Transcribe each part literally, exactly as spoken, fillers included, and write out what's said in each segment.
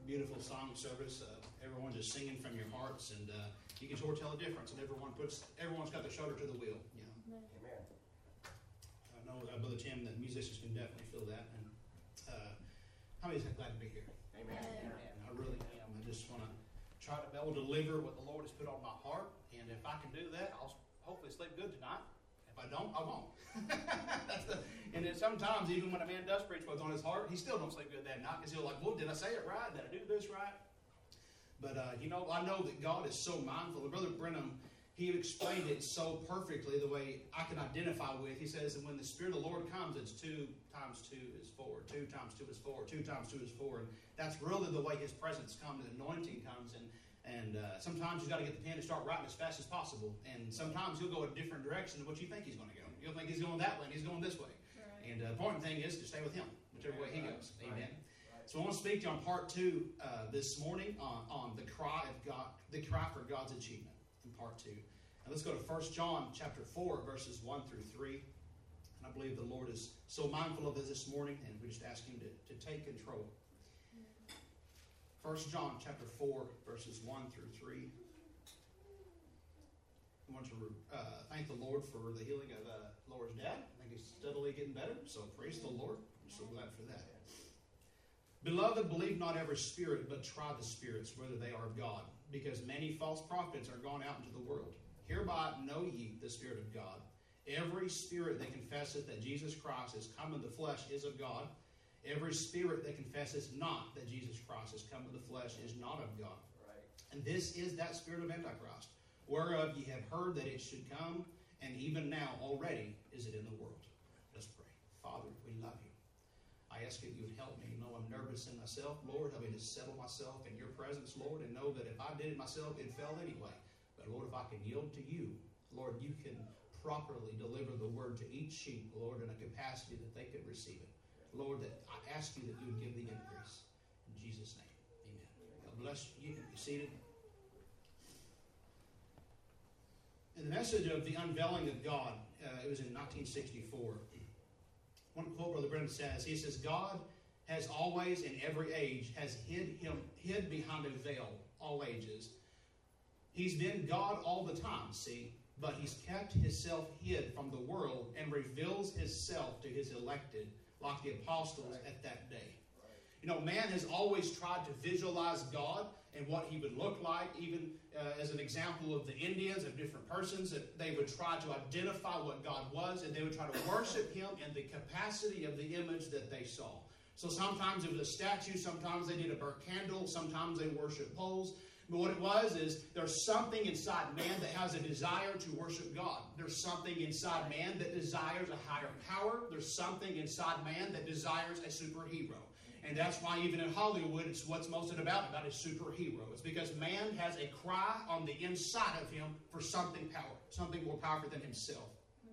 beautiful song service. Uh, everyone just singing from your hearts, and uh, you can sort of tell a difference. And everyone puts, everyone's got their shoulder to the wheel. You know. Amen. I know, uh, Brother Tim, that musicians can definitely feel that. And uh, how many is glad to be here? Amen. And I really am. I just want to try to be able to deliver what the Lord has put on my heart, and if I can do that, I'll hopefully sleep good tonight. If I don't, I won't. That's the, and then sometimes, even when a man does preach what's on his heart, he still don't sleep good that night because he'll like, well, did I say it right? Did I do this right? But, uh, you know, I know that God is so mindful. And Brother Brenham, he explained it so perfectly the way I can identify with. He says that when the Spirit of the Lord comes, it's two times two is four. Two times two is four. Two times two is four. And that's really the way His presence comes. The anointing comes. And And uh, sometimes you've got to get the pen and start writing as fast as possible. And sometimes he'll go a different direction than what you think he's going to go. You'll think he's going that way and he's going this way. Right. And uh, the important thing is to stay with him, whichever way he goes. Right. Amen. Right. So I want to speak to you on part two uh, this morning on, on the cry of God, the cry for God's achievement in part two. And let's go to First John chapter four, verses one through three. And I believe the Lord is so mindful of us this morning, and we just ask Him to, to take control. First John chapter four, verses one through three. I want to uh, thank the Lord for the healing of uh, Laura's dad. I think he's steadily getting better, so praise the Lord. I'm so glad for that. Beloved, believe not every spirit, but try the spirits, whether they are of God, because many false prophets are gone out into the world. Hereby know ye the Spirit of God. Every spirit that confesseth that Jesus Christ is come in the flesh is of God. Every spirit that confesses not that Jesus Christ has come in the flesh is not of God. Right. And this is that spirit of Antichrist, whereof ye have heard that it should come, and even now already is it in the world. Let's pray. Father, we love you. I ask that you would help me. You know I'm nervous in myself. Lord, help me to settle myself in your presence, Lord, and know that if I did it myself, it fell anyway. But Lord, if I can yield to you, Lord, you can properly deliver the word to each sheep, Lord, in a capacity that they could receive it. Lord, that I ask you that you would give the increase. In Jesus' name, amen. God bless you. You can be seated. In the message of the unveiling of God, uh, it was in nineteen sixty-four. One quote Brother Brenham says, he says, God has always in every age has hid him hid behind a veil, all ages. He's been God all the time, see, but he's kept himself hid from the world and reveals himself to his elected, like the apostles right. at that day. Right. You know, man has always tried to visualize God and what he would look like, even uh, as an example of the Indians, of different persons, that they would try to identify what God was, and they would try to worship him in the capacity of the image that they saw. So sometimes it was a statue, sometimes they did a burnt candle, sometimes they worshiped poles. But what it was is there's something inside man that has a desire to worship God. There's something inside man that desires a higher power. There's something inside man that desires a superhero. And that's why even in Hollywood, it's what's most about about a superhero. It's because man has a cry on the inside of him for something power, something more powerful than himself.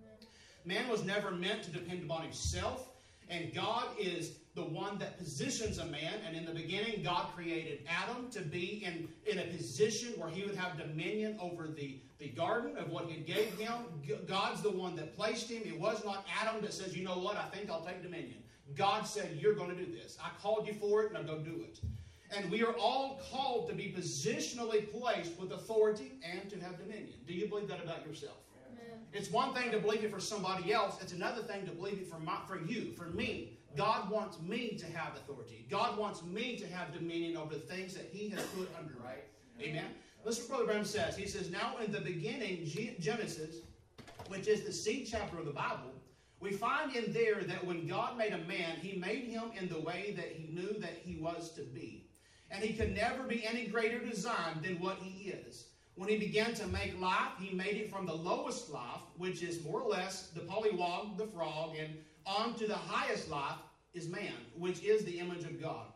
Man was never meant to depend upon himself. And God is the one that positions a man. And in the beginning, God created Adam to be in, in a position where he would have dominion over the, the garden of what he gave him. God's the one that placed him. It was not Adam that says, you know what, I think I'll take dominion. God said, you're going to do this. I called you for it, and I'm going to do it. And we are all called to be positionally placed with authority and to have dominion. Do you believe that about yourself? It's one thing to believe it for somebody else. It's another thing to believe it for my, for you, for me. God wants me to have authority. God wants me to have dominion over the things that He has put under me. Right. Amen. Listen what Brother Branham says. He says, now in the beginning, Genesis, which is the seed chapter of the Bible, we find in there that when God made a man, He made him in the way that He knew that he was to be. And he could never be any greater design than what he is. When he began to make life, he made it from the lowest life, which is more or less the pollywog, the frog, and on to the highest life is man, which is the image of God.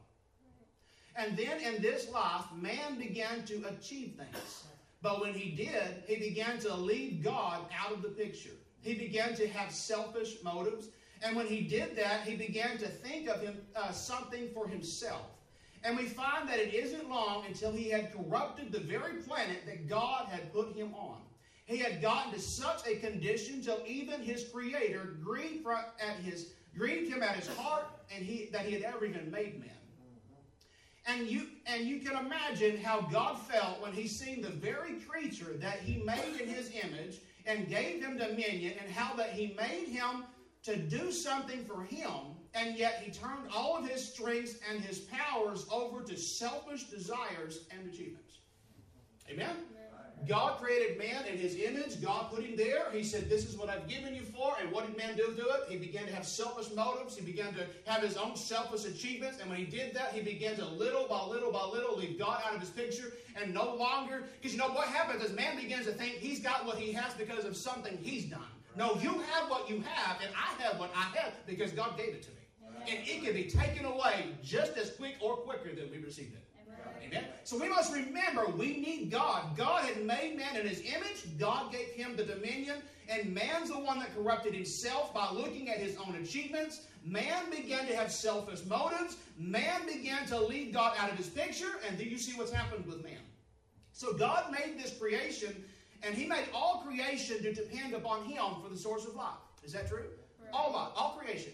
And then in this life, man began to achieve things. But when he did, he began to leave God out of the picture. He began to have selfish motives. And when he did that, he began to think of him uh, something for himself. And we find that it isn't long until he had corrupted the very planet that God had put him on. He had gotten to such a condition till even his Creator grieved at his grieved him at his heart, and he that he had ever even made man. And you, and you can imagine how God felt when he seen the very creature that he made in his image and gave him dominion, and how that he made him to do something for him, and yet he turned all of his strengths and his powers over to selfish desires and achievements. Amen? God created man in his image. God put him there. He said, this is what I've given you for. And what did man do to it? He began to have selfish motives. He began to have his own selfish achievements. And when he did that, he began to little by little by little leave God out of his picture. And no longer, because you know what happens is man begins to think he's got what he has because of something he's done. No, you have what you have, and I have what I have because God gave it to me. And it can be taken away just as quick or quicker than we received it. Amen. So we must remember we need God. God had made man in his image. God gave him the dominion. And man's the one that corrupted himself by looking at his own achievements. Man began to have selfish motives. Man began to leave God out of his picture. And then you see what's happened with man. So God made this creation, and he made all creation to depend upon him for the source of life. Is that true? Right. All life, all creation.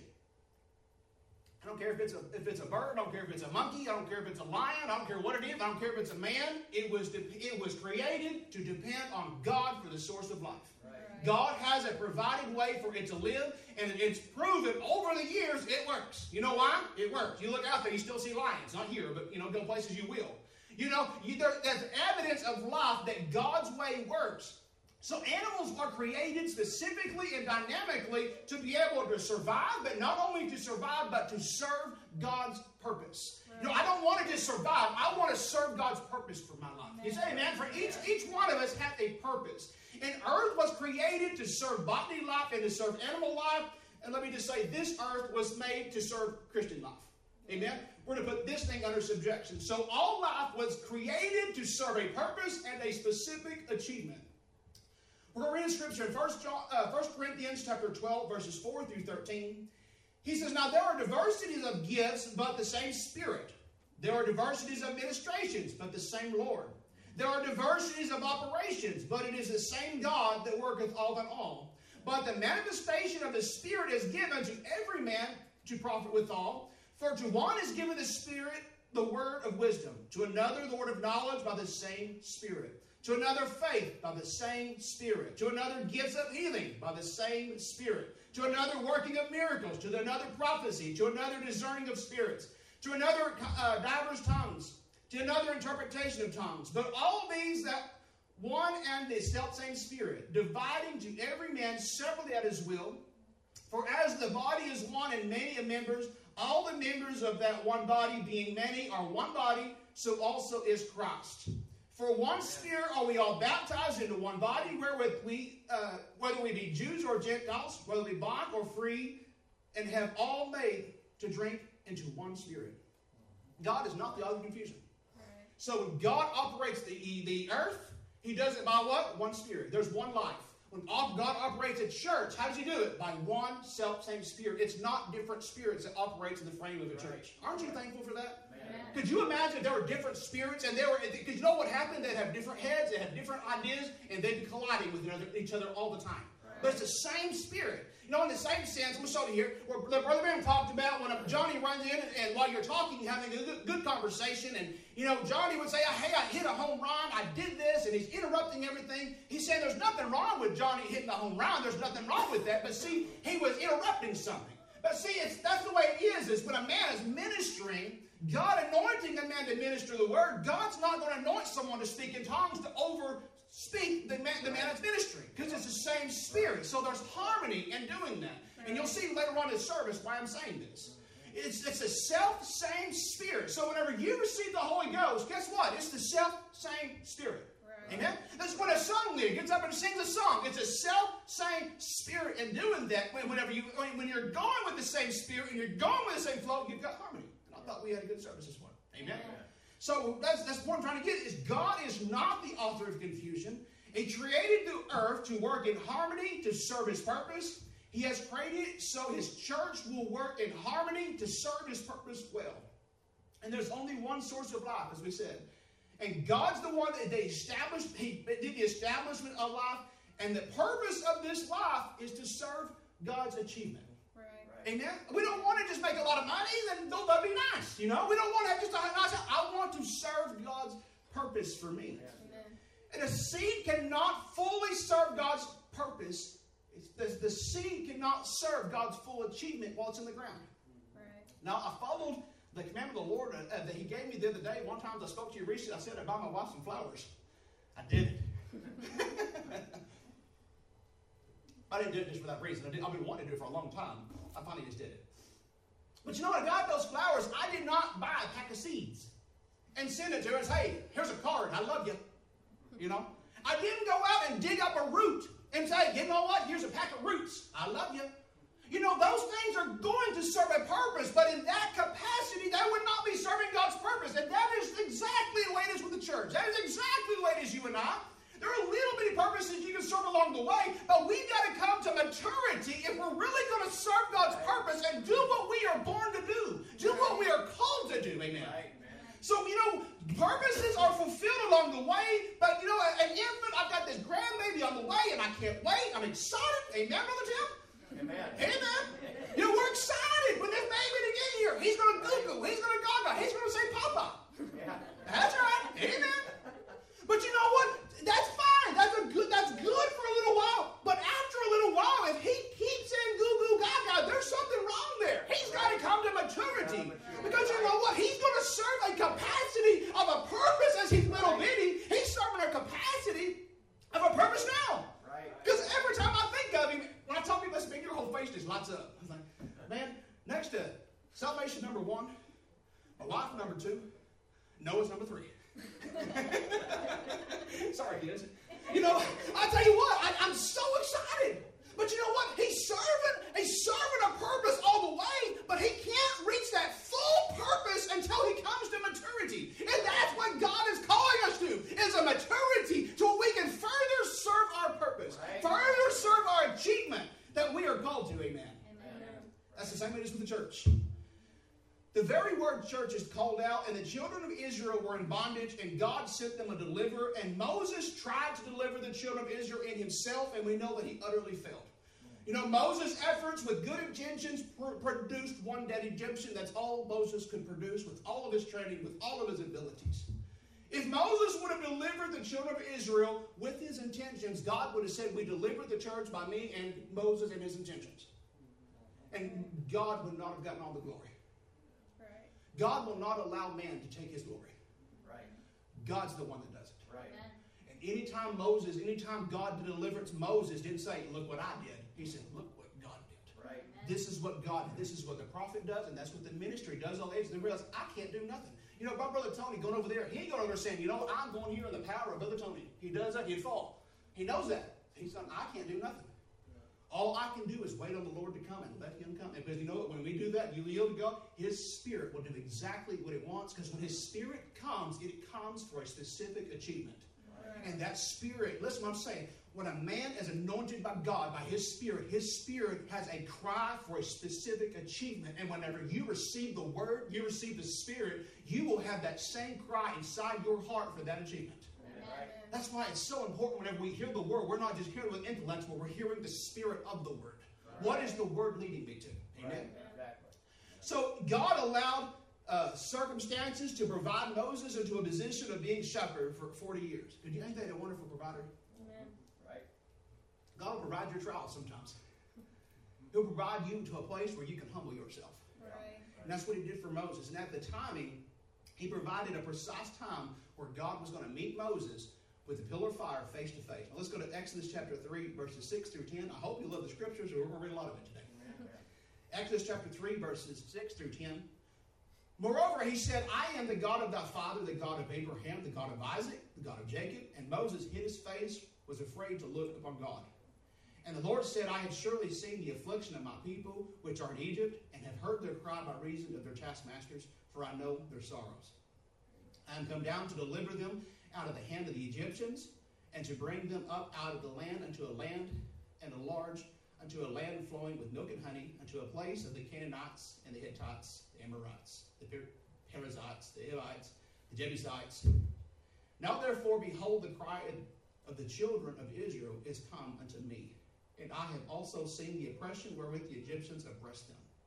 I don't care if it's a if it's a bird. I don't care if it's a monkey. I don't care if it's a lion. I don't care what it is. I don't care if it's a man. It was it was created to depend on God for the source of life. Right. God has a provided way for it to live, and it's proven over the years it works. You know why? It works. You look out there, you still see lions. Not here, but you know, go places you will. You know, you, there, there's evidence of life that God's way works. So animals are created specifically and dynamically to be able to survive, but not only to survive, but to serve God's purpose. Right. You know, I don't want to just survive. I want to serve God's purpose for my life. Amen. You say, amen? For each, each one of us has a purpose. And earth was created to serve bodily life and to serve animal life. And let me just say, this earth was made to serve Christian life. Amen? We're going to put this thing under subjection. So all life was created to serve a purpose and a specific achievement. We're going to read in Scripture in First Corinthians chapter twelve, verses four through thirteen. He says, now there are diversities of gifts, but the same Spirit. There are diversities of ministrations, but the same Lord. There are diversities of operations, but it is the same God that worketh all in all. But the manifestation of the Spirit is given to every man to profit withal. For to one is given the Spirit the word of wisdom, to another the word of knowledge by the same Spirit, to another faith by the same Spirit, to another gifts of healing by the same Spirit, to another working of miracles, to another prophecy, to another discerning of spirits, to another uh, diverse tongues, to another interpretation of tongues. But all these that one and the selfsame Spirit, dividing to every man severally at his will. For as the body is one and many of members, all the members of that one body, being many, are one body, so also is Christ. For one Spirit are we all baptized into one body, wherewith we, uh, whether we be Jews or Gentiles, whether we bond or free, and have all made to drink into one Spirit. God is not the author of confusion. Right. So when God operates the, the earth, he does it by what? One Spirit. There's one life. When God operates a church, how does he do it? By one self-same Spirit. It's not different spirits that operates in the frame of a church. Aren't you thankful for that? Amen. Could you imagine if there were different spirits and there were, because you know what happened? They'd have different heads, they have different ideas, and they'd be colliding with each other all the time. Right. But it's the same Spirit. You know, in the same sense, we'll show you here, where Brother Branham talked about when Johnny runs in, and, and while you're talking, you're having a good, good conversation, and, you know, Johnny would say, hey, I hit a home run, I did this, and he's interrupting everything. He's saying there's nothing wrong with Johnny hitting a home run. There's nothing wrong with that. But see, he was interrupting something. But see, it's, that's the way it is, is when a man is ministering, God anointing a man to minister the word, God's not going to anoint someone to speak in tongues to over speak the man, the man that's ministering, because it's the same Spirit. So there's harmony in doing that. And you'll see later on in the service why I'm saying this. It's, it's the self-same Spirit. So whenever you receive the Holy Ghost, guess what? It's the self-same Spirit. Right. Amen? That's when a song leader gets up and sings a song. It's a self-same Spirit. And doing that, whenever you, when you're going with the same Spirit and you're going with the same flow, you've got harmony. And I thought we had a good service this morning. Amen? Amen. So that's, that's what I'm trying to get is God is not the author of confusion. He created the earth to work in harmony to serve his purpose. He has created it so his church will work in harmony to serve his purpose well. And there's only one source of life, as we said. And God's the one that they established. He did the establishment of life. And the purpose of this life is to serve God's achievement. Right. Amen? We don't want to just make a lot of money, then that'd be nice, you know? We don't want to have just a nice, I want to serve God's purpose for me. Amen. And a seed cannot fully serve God's purpose. It's, the, the seed cannot serve God's full achievement while it's in the ground. Right. Now, I followed the commandment of the Lord uh, that He gave me the other day. One time I spoke to you recently, I said I'd buy my wife some flowers. I did it. I didn't do it just for that reason. I did, I've been wanting to do it for a long time. I finally just did it. But you know what? I got those flowers. I did not buy a pack of seeds and send it to her and say, hey, here's a card. I love you. You know? I didn't go out and dig up a root and say, you know what? Here's a pack of roots. I love you. You know, those things are going to serve a purpose, but in that capacity, they would not be serving God's purpose. And that is exactly the way it is with the church. That is exactly the way it is you and I. There are little bitty purposes you can serve along the way, but we've got to come to maturity if we're really going to serve God's purpose and do what we are born to do. Do what we are called to do. Amen. So, you know, purposes are fulfilled along the way, but, you know, an infant, I've got this grandbaby on the way, and I can't wait. I'm excited. Amen, Brother Tim? Amen. Amen. You know, we're excited when this baby to get here. He's going to goo-goo. He's going to gaga. He's going to say papa. Yeah. That's right. Amen. But you know what? That's fine. That's a good. That's good for a little while. But after a little while, if he keeps saying goo goo gaga, there's something wrong there. He's got to come to maturity. Because you know what? He's going to serve a capacity of a purpose as he's little bitty. He's serving a capacity of a purpose now. Because every time I think of him, when I tell people this, your whole face just lights up. I was like, man, next to salvation number one, my wife number two, Noah's number three. Sorry, kids. You know, I tell you what, I, I'm so excited. But you know what? He's serving, he's serving a purpose all the way, but he can't reach that full purpose until he comes to maturity. And that's what God is calling us to, is a maturity to where we can further serve our purpose, right. Further serve our achievement that we are called to. Amen. Amen. That's the same way it is with the church. The very word church is called out, and the children of Israel were in bondage, and God sent them a deliverer, and Moses tried to deliver the children of Israel in himself, and we know that he utterly failed. You know, Moses' efforts with good intentions pr- produced one dead Egyptian. That's all Moses could produce with all of his training, with all of his abilities. If Moses would have delivered the children of Israel with his intentions, God would have said, we delivered the church by me and Moses and his intentions. And God would not have gotten all the glory. God will not allow man to take his glory. Right. God's the one that does it. Right. And anytime Moses, anytime God did deliverance, Moses didn't say, look what I did. He said, look what God did. Right. This is what God, this is what the prophet does, and that's what the ministry does all age. They realize, I can't do nothing. You know, my brother Tony going over there, he ain't going over there saying, you know, I'm going here in the power of Brother Tony. He does that, he'd fall. He knows that. He's saying, I can't do nothing. All I can do is wait on the Lord to come and let him come. Because you know what? When we do that, you yield to God, his spirit will do exactly what it wants. Because when his spirit comes, it comes for a specific achievement. Right. And that spirit, listen what I'm saying. When a man is anointed by God, by his spirit, his spirit has a cry for a specific achievement. And whenever you receive the word, you receive the spirit, you will have that same cry inside your heart for that achievement. That's why it's so important whenever we hear the word, we're not just hearing with intellects, but we're hearing the spirit of the word. Right. What is the word leading me to? Amen? Right. Exactly. So God allowed uh, circumstances to provide Moses into a position of being shepherd for forty years. Did you think that a wonderful provider? Amen. Right. God will provide your trials sometimes. He'll provide you to a place where you can humble yourself. Right. And that's what he did for Moses. And at the timing, he provided a precise time where God was going to meet Moses with the pillar of fire face to face. Now let's go to Exodus chapter three, verses six through ten. I hope you love the scriptures, or we're going to read a lot of it today. Amen. Exodus chapter three, verses six through ten. Moreover, he said, I am the God of thy father, the God of Abraham, the God of Isaac, the God of Jacob. And Moses hid his face, was afraid to look upon God. And the Lord said, I have surely seen the affliction of my people, which are in Egypt, and have heard their cry by reason of their taskmasters, for I know their sorrows. I am come down to deliver them out of the hand of the Egyptians, and to bring them up out of the land unto a land and a large, unto a land flowing with milk and honey, unto a place of the Canaanites and the Hittites, the Amorites, the Perizzites, the Hivites, the Jebusites. Now therefore, behold, the cry of the children of Israel is come unto me, and I have also seen the oppression wherewith the Egyptians oppressed them.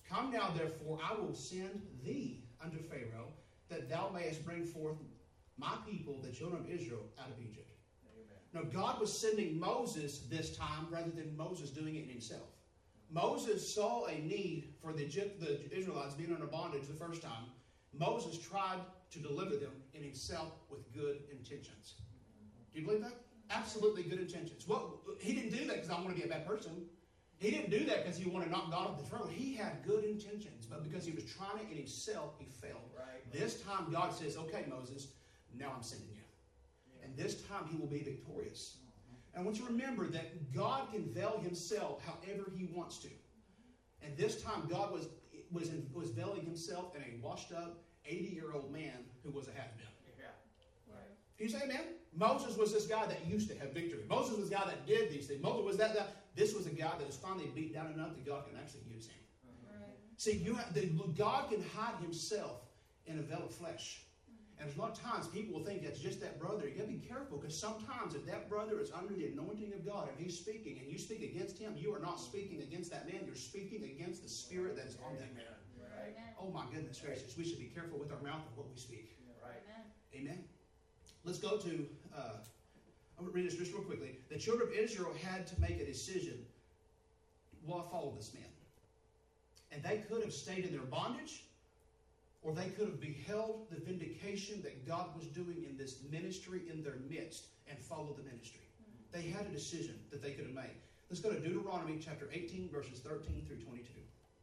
Come now, therefore, I will send thee unto Pharaoh, that thou mayest bring forth my people, the children of Israel, out of Egypt. Amen. Now, God was sending Moses this time rather than Moses doing it himself. Moses saw a need for the, the Israelites being under bondage the first time. Moses tried to deliver them in himself with good intentions. Do you believe that? Absolutely good intentions. Well, he didn't do that because I want to be a bad person. He didn't do that because he wanted to knock God off the throne. He had good intentions, but because he was trying it in himself, he failed. Right. This time God says, okay, Moses, now I'm sending you. Yeah. And this time he will be victorious. Mm-hmm. And I want you to remember that God can veil himself however he wants to. And this time God was was, in, was veiling himself in a washed up eighty-year-old man who was a has-been. Yeah. Right. Can you say amen? Moses was this guy that used to have victory. Moses was the guy that did these things. Moses was that guy. This was a guy that was finally beat down enough that God can actually use him. Right. See, you have, the, God can hide himself in a veil of flesh. And there's a lot of times people will think that's just that brother. You got to be careful, because sometimes if that brother is under the anointing of God and he's speaking and you speak against him, you are not speaking against that man. You're speaking against the spirit that is on that man. Right. Oh my goodness gracious. We should be careful with our mouth and what we speak. Right. Amen. Let's go to, uh, I'm going to read this just real quickly. The children of Israel had to make a decision. Will I follow this man? And they could have stayed in their bondage, or they could have beheld the vindication that God was doing in this ministry in their midst and followed the ministry. Mm-hmm. They had a decision that they could have made. Let's go to Deuteronomy chapter eighteen, verses thirteen through twenty-two.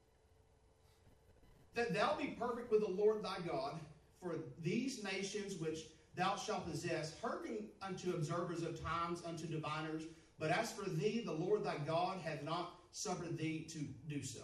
That thou be perfect with the Lord thy God, for these nations which thou shalt possess hearken unto observers of times, unto diviners. But as for thee, the Lord thy God hath not suffered thee to do so.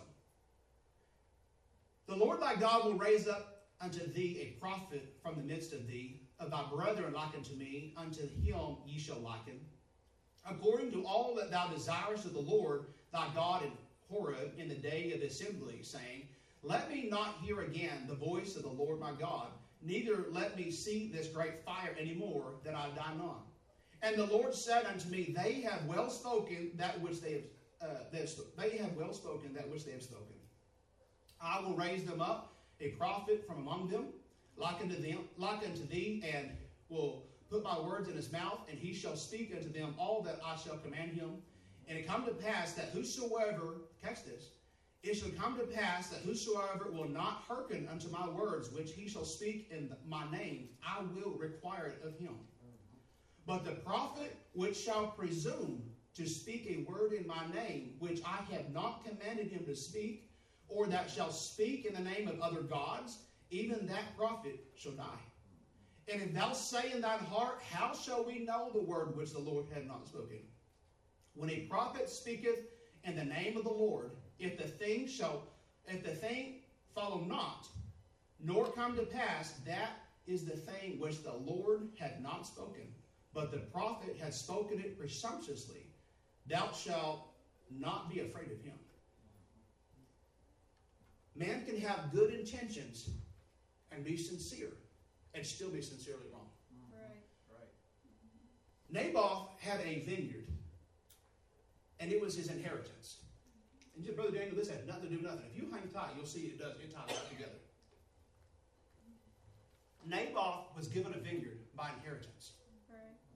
The Lord thy God will raise up unto thee a prophet from the midst of thee, of thy brethren like unto me, unto him ye shall liken, according to all that thou desirest of the Lord thy God in Horeb in the day of the assembly, saying, let me not hear again the voice of the Lord my God, neither let me see this great fire any more, that I die not. And the Lord said unto me, they have well spoken that which they have, uh, they have, they have well spoken that which they have spoken. I will raise them up a prophet from among them, like unto them, like unto thee, and will put my words in his mouth, and he shall speak unto them all that I shall command him. And it come to pass that whosoever, catch this, it shall come to pass that whosoever will not hearken unto my words, which he shall speak in my name, I will require it of him. But the prophet which shall presume to speak a word in my name, which I have not commanded him to speak, or that shall speak in the name of other gods, even that prophet shall die. And if thou say in thine heart, how shall we know the word which the Lord hath not spoken? When a prophet speaketh in the name of the Lord, if the thing shall, if the thing follow not, nor come to pass, that is the thing which the Lord hath not spoken. But the prophet hath spoken it presumptuously. Thou shalt not be afraid of him. Man can have good intentions and be sincere and still be sincerely wrong. Right. Right. Naboth had a vineyard, and it was his inheritance. And just, Brother Daniel, this has nothing to do with nothing. If you hang tight, you'll see it does. It ties right together. Naboth was given a vineyard by inheritance. Right.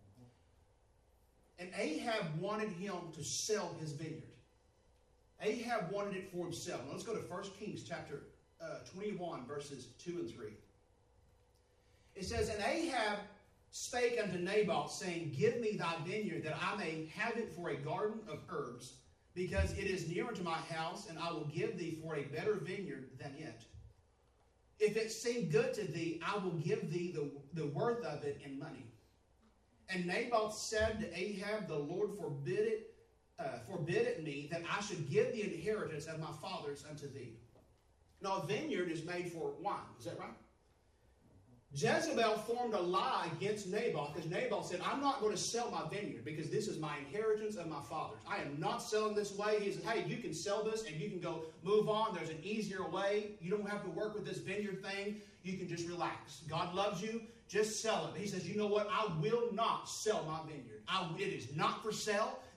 And Ahab wanted him to sell his vineyard. Ahab wanted it for himself. Now let's go to First Kings chapter uh, twenty-one, verses two and three. It says, and Ahab spake unto Naboth, saying, give me thy vineyard, that I may have it for a garden of herbs, because it is near unto my house, and I will give thee for a better vineyard than it. If it seem good to thee, I will give thee the, the worth of it in money. And Naboth said to Ahab, the Lord forbid it, uh, forbid it me, that I should give the inheritance of my fathers unto thee. Now a vineyard is made for wine, is that right? Jezebel formed a lie against Naboth, because Naboth said, I'm not going to sell my vineyard because this is my inheritance of my fathers. I am not selling this away. He said, hey, you can sell this and you can go move on. There's an easier way. You don't have to work with this vineyard thing. You can just relax. God loves you. Just sell it. He says, you know what? I will not sell my vineyard. I, it is not for sale.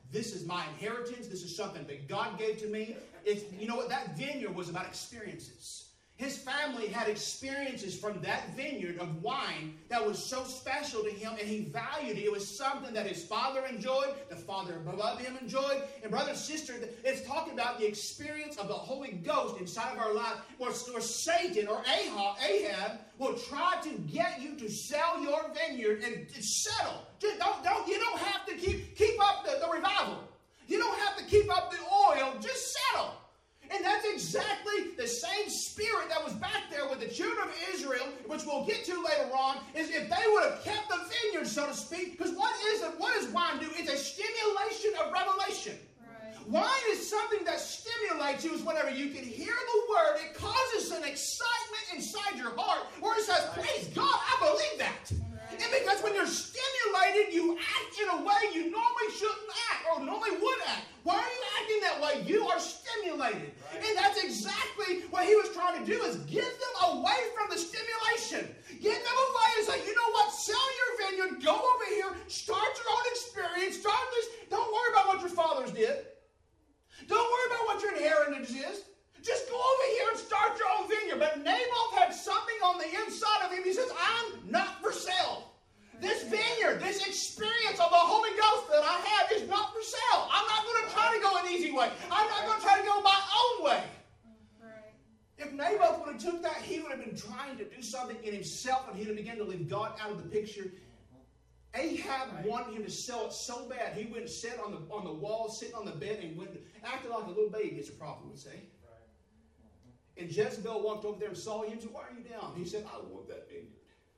this is my inheritance. This is something that God gave to me. It's, you know what? That vineyard was about experiences. His family had experiences from that vineyard of wine that was so special to him, and he valued it. It was something that his father enjoyed, the father above him enjoyed. And brother and sister, it's talking about the experience of the Holy Ghost inside of our life, where, where Satan or Ahab, Ahab will try to get you to sell your vineyard and settle. Just don't, don't, you don't have to keep, keep up the, the revival. You don't have to keep up the oil. Just settle. And that's exactly the same spirit that was back there with the children of Israel, which we'll get to later on, is if they would have kept the vineyard, so to speak, because what is it, what does wine do? It's a stimulation of revelation. Right. Wine is something that stimulates you. Is whenever you can hear the word, it causes an excitement inside your heart where it says, praise God, I believe that. Right. And because when you're stimulated, you act in a way you normally shouldn't act or normally would act. Why are you acting that way? You are stimulated. Right. And that's exactly what he was trying to do, is get them away from the stimulation. Get them away and say, you know what? Sell your vineyard. Go over here. Start your own experience. Start this. Don't worry about what your fathers did. Don't worry about what your inheritance is. Just go over here and start your own vineyard. But Naboth had something on the inside of him. He says, I'm not for sale. This vineyard, this experience of the Holy Ghost that I have is not for sale. I'm not going to try to go an easy way. I'm not going to try to go my own way. Right. If Naboth would have took that, he would have been trying to do something in himself, and he'd have begun to leave God out of the picture. Ahab right. wanted him to sell it so bad, he went and sat on the, on the wall, sitting on the bed, and went, acted like a little baby, as a prophet would say. Right. And Jezebel walked over there and saw him and said, why are you down? He said, I want that vineyard.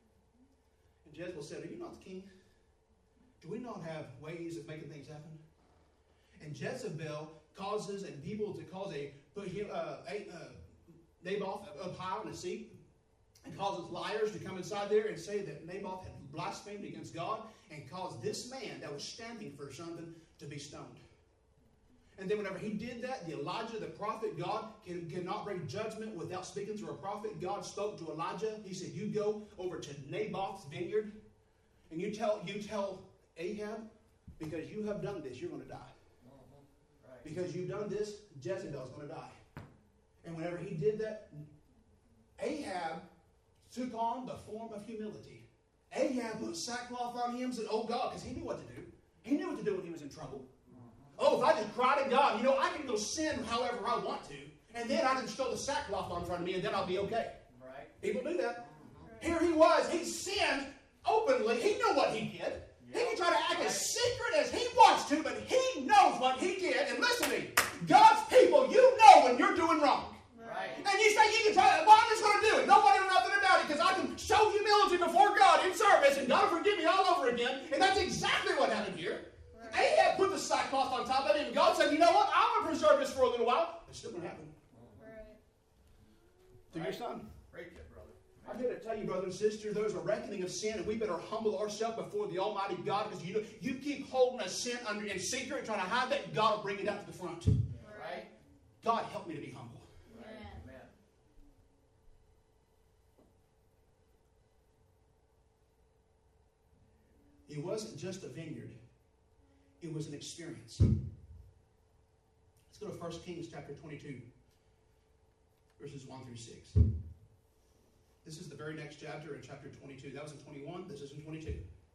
Jezebel said, are you not the king? Do we not have ways of making things happen? And Jezebel causes and people to cause a, put him, uh, a uh, Naboth up high on a seat, and causes liars to come inside there and say that Naboth had blasphemed against God and caused this man that was standing for something to be stoned. And then whenever he did that, the Elijah, the prophet, God can, cannot bring judgment without speaking through a prophet. God spoke to Elijah. He said, you go over to Naboth's vineyard and you tell, you tell Ahab, because you have done this, you're going to die. Uh-huh. Right. Because you've done this, Jezebel's going to die. And whenever he did that, Ahab took on the form of humility. Ahab put sackcloth on him and said, oh God, because he knew what to do. He knew what to do when he was in trouble. Oh, if I just cry to God, you know, I can go sin however I want to, and then I can throw the sackcloth on front of me, and then I'll be okay. Right. People do that. Mm-hmm. Here he was. He sinned openly. He knew what he did. Yep. He can try to act right. as secret as he wants to, but he knows what he did. And listen to me. God's people, you know when you're doing wrong. Right. And you say you can try to, well, I'm just going to do it. Nobody knows nothing about it, because I can show humility before God in service, and God will forgive me all over again. And that's exactly what happened here. Ahab put the sackcloth on top of it, and God said, you know what? I'm going to preserve this for a little while. It's still going to happen. Right. To right. your son. Right, brother. I'm here to tell you, brother and sister, there's a reckoning of sin, and we better humble ourselves before the Almighty God, because you know, you keep holding a sin under in secret and trying to hide that, God will bring it out to the front. Right. God, help me to be humble. Right. Amen. It wasn't just a vineyard. It was an experience. Let's go to First Kings chapter twenty-two, verses one through six. This is the very next chapter in chapter twenty-two. That was in twenty-one. This is in twenty-two.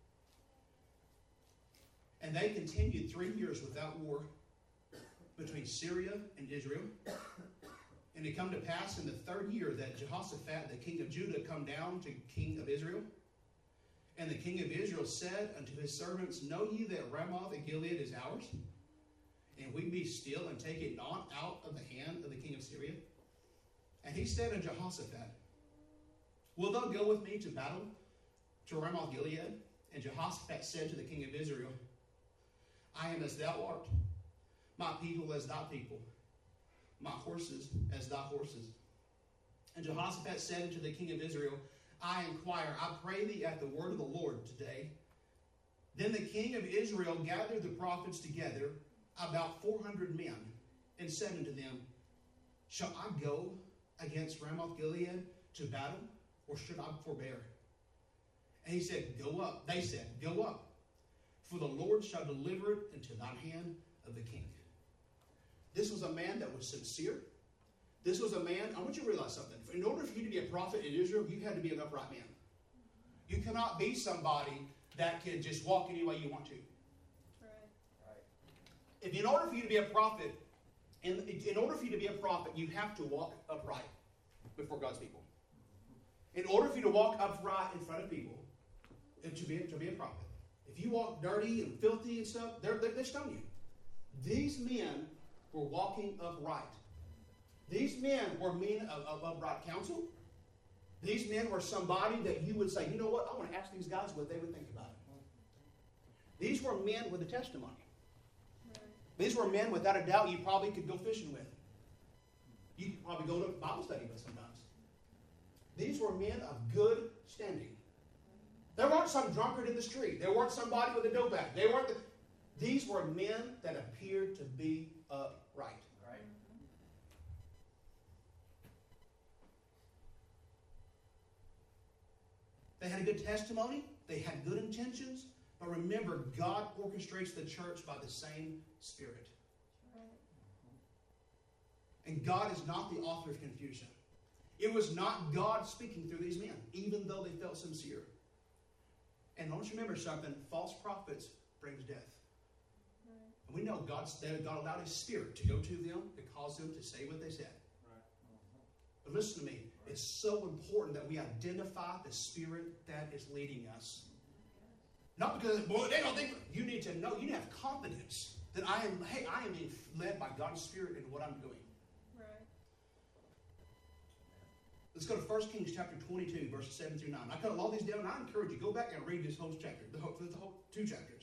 And they continued three years without war between Syria and Israel. And it come to pass in the third year that Jehoshaphat, the king of Judah, come down to king of Israel. And the king of Israel said unto his servants, know ye that Ramoth and Gilead is ours? And we be still and take it not out of the hand of the king of Syria? And he said unto Jehoshaphat, wilt thou go with me to battle to Ramoth Gilead? And Jehoshaphat said to the king of Israel, I am as thou art, my people as thy people, my horses as thy horses. And Jehoshaphat said unto the king of Israel, I inquire, I pray thee at the word of the Lord today. Then the king of Israel gathered the prophets together, about four hundred men, and said unto them, shall I go against Ramoth Gilead to battle, or should I forbear? And he said, go up. They said, go up. for the Lord shall deliver it into thine hand of the king. This was a man that was sincere. This was a man, I want you to realize something. In order for you to be a prophet in Israel, you had to be an upright man. You cannot be somebody that can just walk any way you want to. Right. Right. If in order for you to be a prophet, in, in order for you to be a prophet, you have to walk upright before God's people. In order for you to walk upright in front of people, and to be, to be a prophet. If you walk dirty and filthy and stuff, they're, they're, they stone you. These men were walking upright. These men were men of, of upright counsel. These men were somebody that you would say, you know what, I want to ask these guys what they would think about it. These were men with a testimony. Right. These were men, without a doubt, you probably could go fishing with. You could probably go to Bible study with sometimes. These were men of good standing. There weren't some drunkard in the street. There weren't somebody with a dope bag. They weren't. The, these were men that appeared to be upright. Right. They had a good testimony. They had good intentions. But remember, God orchestrates the church by the same Spirit. Right. And God is not the author of confusion. It was not God speaking through these men, even though they felt sincere. And don't you remember something? False prophets brings death. Right. And we know God's, God allowed His Spirit to go to them, to cause them to say what they said. Right. But listen to me. It's so important that we identify the Spirit that is leading us. Not because, boy, they don't think. You need to know. You need to have confidence that I am, hey, I am being led by God's Spirit in what I'm doing. Right. Let's go to First Kings chapter twenty-two, verses seven through nine. I cut all these down, and I encourage you, go back and read this whole chapter, the whole, the whole two chapters.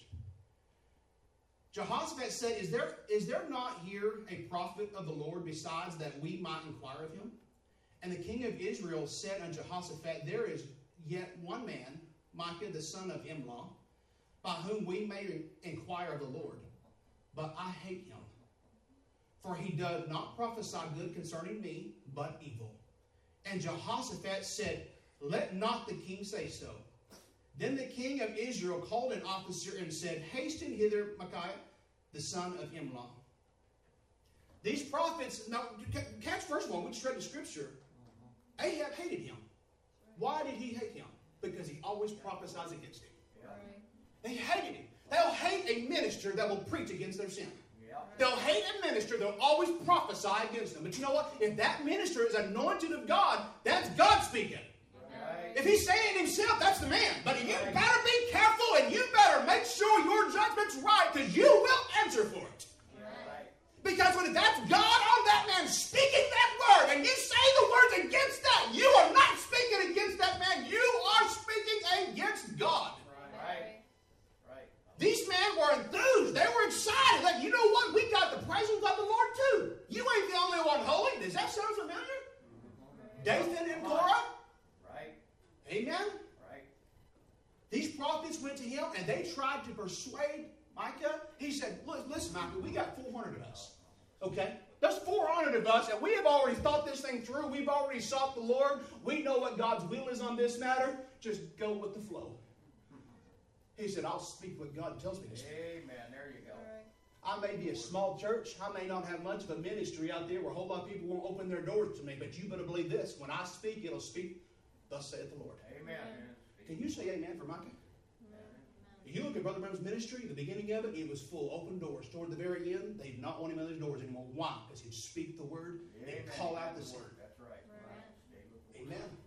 Jehoshaphat said, is there, is there not here a prophet of the Lord besides that we might inquire of him? And the king of Israel said unto Jehoshaphat, there is yet one man, Micah the son of Imlah, by whom we may inquire of the Lord. But I hate him, for he does not prophesy good concerning me, but evil. And Jehoshaphat said, let not the king say so. Then the king of Israel called an officer and said, hasten hither Micaiah, the son of Imlah. These prophets, now catch first one, we just read the scripture. Ahab hated him. Why did he hate him? Because he always prophesies against him. Right. They hated him. They'll hate a minister that will preach against their sin. Yep. They'll hate a minister that will always prophesy against them. But you know what? If that minister is anointed of God, that's God speaking. Right. If he's saying it himself, that's the man. But you better be careful and you better make sure your judgment's right, because you will answer for it. Right. Because when that's God on that man speaking that word, and you say the words against that, you are not speaking against that man. You are speaking against God. Right. Right. These men were enthused. They were excited. Like, you know what? We got the presence of the Lord too. You ain't the only one holy. Does that sound familiar? Dathan and Korah? Right. Amen? Right. These prophets went to him and they tried to persuade Micah. He said, look, listen, Micah, we got four hundred of us. Okay? There's four hundred of us, and we have already thought this thing through. We've already sought the Lord. We know what God's will is on this matter. Just go with the flow. He said, I'll speak what God tells me to speak. Amen. There you go. Right. I may be a small church. I may not have much of a ministry out there where a whole lot of people won't open their doors to me. But you better believe this. When I speak, it'll speak, thus saith the Lord. Amen. Can you say amen for Micah? Amen. If you look at Brother Branham's ministry, the beginning of it, it was full open doors. Toward the very end, they did not want him in those doors anymore. Why? Because he'd speak the word and Amen. call out the That's sin. word. That's right. Right. Stay with the Amen. word.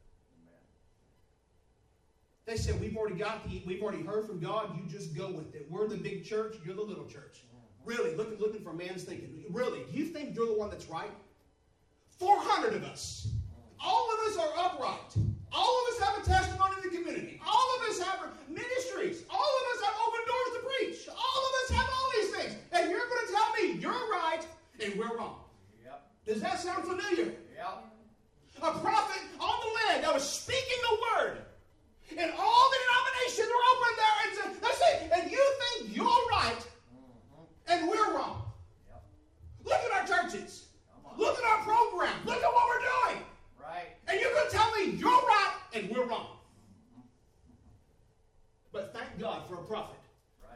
They said, we've already got the, we've already heard from God, you just go with it. We're the big church, you're the little church. Really, looking, looking for man's thinking. Really, do you think you're the one that's right? four hundred of us. All of us are upright. All of us have a testimony in the community. All of us have ministries. All of us have open doors to preach. All of us have all these things. And you're going to tell me you're right and we're wrong. Yep. Does that sound familiar? Yep. A prophet on the land that was speaking the word. And all the denominations are open there and say, let's see, and you think you're right and we're wrong. Yep. Look at our churches. Come on. Look at our program. Look at what we're doing. Right. And you're going to tell me you're right and we're wrong. But thank God for a prophet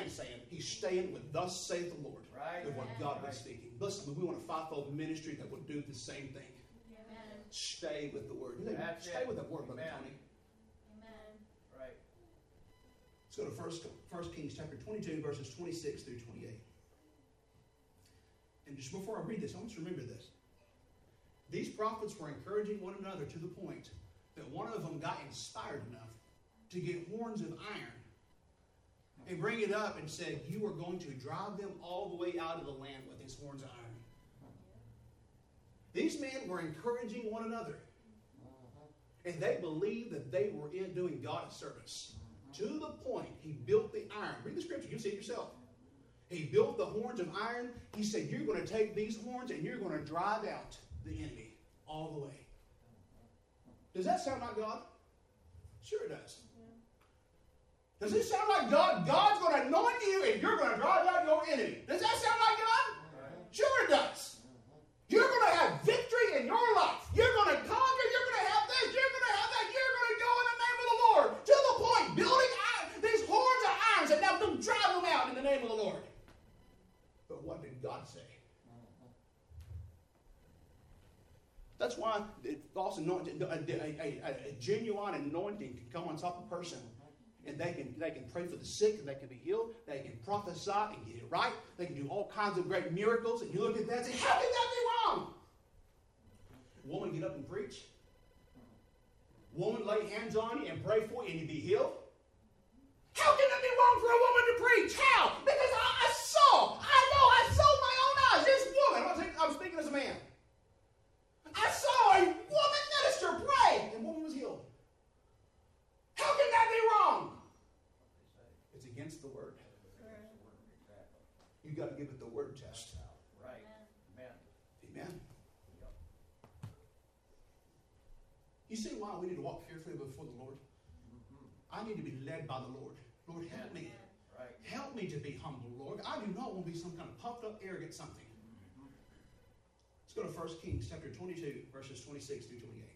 saying. He's staying with thus saith the Lord. Right. With what God Right. is speaking. Listen, we want a fivefold ministry that will do the same thing. Amen. Stay with the word. That's Stay it. with that word, Brother Amen. Tony. Amen. Right. Let's go to First, First Kings chapter twenty-two, verses twenty-six through twenty-eight. And just before I read this, I want you to remember this. These prophets were encouraging one another to the point that one of them got inspired enough to get horns of iron and bring it up and said, you are going to drive them all the way out of the land with these horns of iron. These men were encouraging one another. And they believed that they were in doing God a service. To the point, he built the iron. Read the scripture, you see it yourself. He built the horns of iron. He said, you're going to take these horns and you're going to drive out the enemy all the way. Does that sound like God? Sure it does. Does it sound like God? God's going to anoint you and you're going to drive out your enemy. Does that sound like God? Sure it does. You're going to have victory in your life. You're going to conquer. You're going to have this. You're going to have that. You're going to go in the name of the Lord. To the point, building iron, these horns of irons, and now them drive them out in the name of the Lord. But what did God say? That's why false anointing, a, a, a, a genuine anointing can come on top of a person. And they can, they can pray for the sick and they can be healed. They can prophesy and get it right. They can do all kinds of great miracles. And you look at that and say, how can that be wrong? Woman get up and preach. Woman lay hands on you and pray for you and you be healed. How can it be wrong for a woman to preach? How? Because I, I saw. I know. I saw with my own eyes. This woman. I'm, not saying, I'm speaking as a man. I saw a woman minister pray and woman was healed. How can that be wrong? It's against the word. You've got to give it the word test. Right. Amen. Amen. You see why we need to walk carefully before the Lord? I need to be led by the Lord. Lord, help me. Right. Help me to be humble, Lord. I do not want to be some kind of puffed up, arrogant something. Let's go to First Kings chapter twenty-two, verses twenty-six through twenty-eight.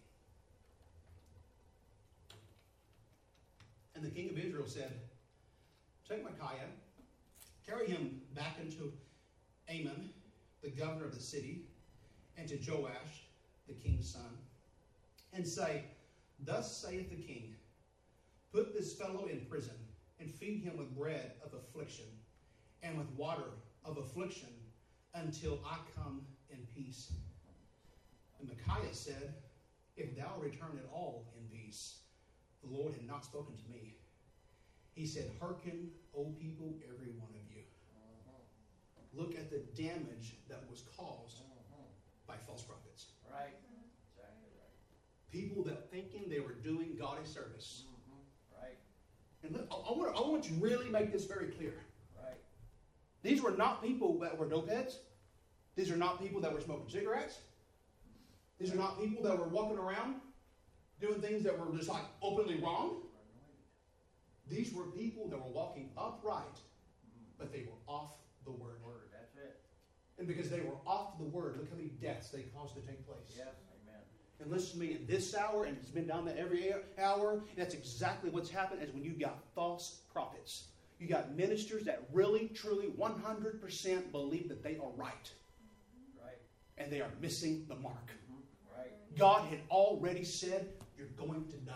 And the king of Israel said, take Micaiah, carry him back into Amon, the governor of the city, and to Joash, the king's son, and say, thus saith the king, put this fellow in prison, and feed him with bread of affliction, and with water of affliction, until I come in peace. And Micaiah said, if thou return at all in peace, the Lord had not spoken to me. He said, hearken, O people, every one of you. Look at the damage that was caused by false prophets. Right. Exactly right. People that thinking they were doing God a service. Right. And look, I, I, want to, I want to really make this very clear. Right. These were not people that were dope heads. These are not people that were smoking cigarettes. These are not people that were walking around doing things that were just like openly wrong. These were people that were walking upright, but they were off the word. Word. That's it. And because they were off the word, look how many deaths they caused to take place. Yes. Amen. And listen to me, in this hour, and it's been down there every hour, that's exactly what's happened is when you got false prophets. You got ministers that really, truly, one hundred percent believe that they are right. Right. And they are missing the mark. Right. God had already said, you're going to die.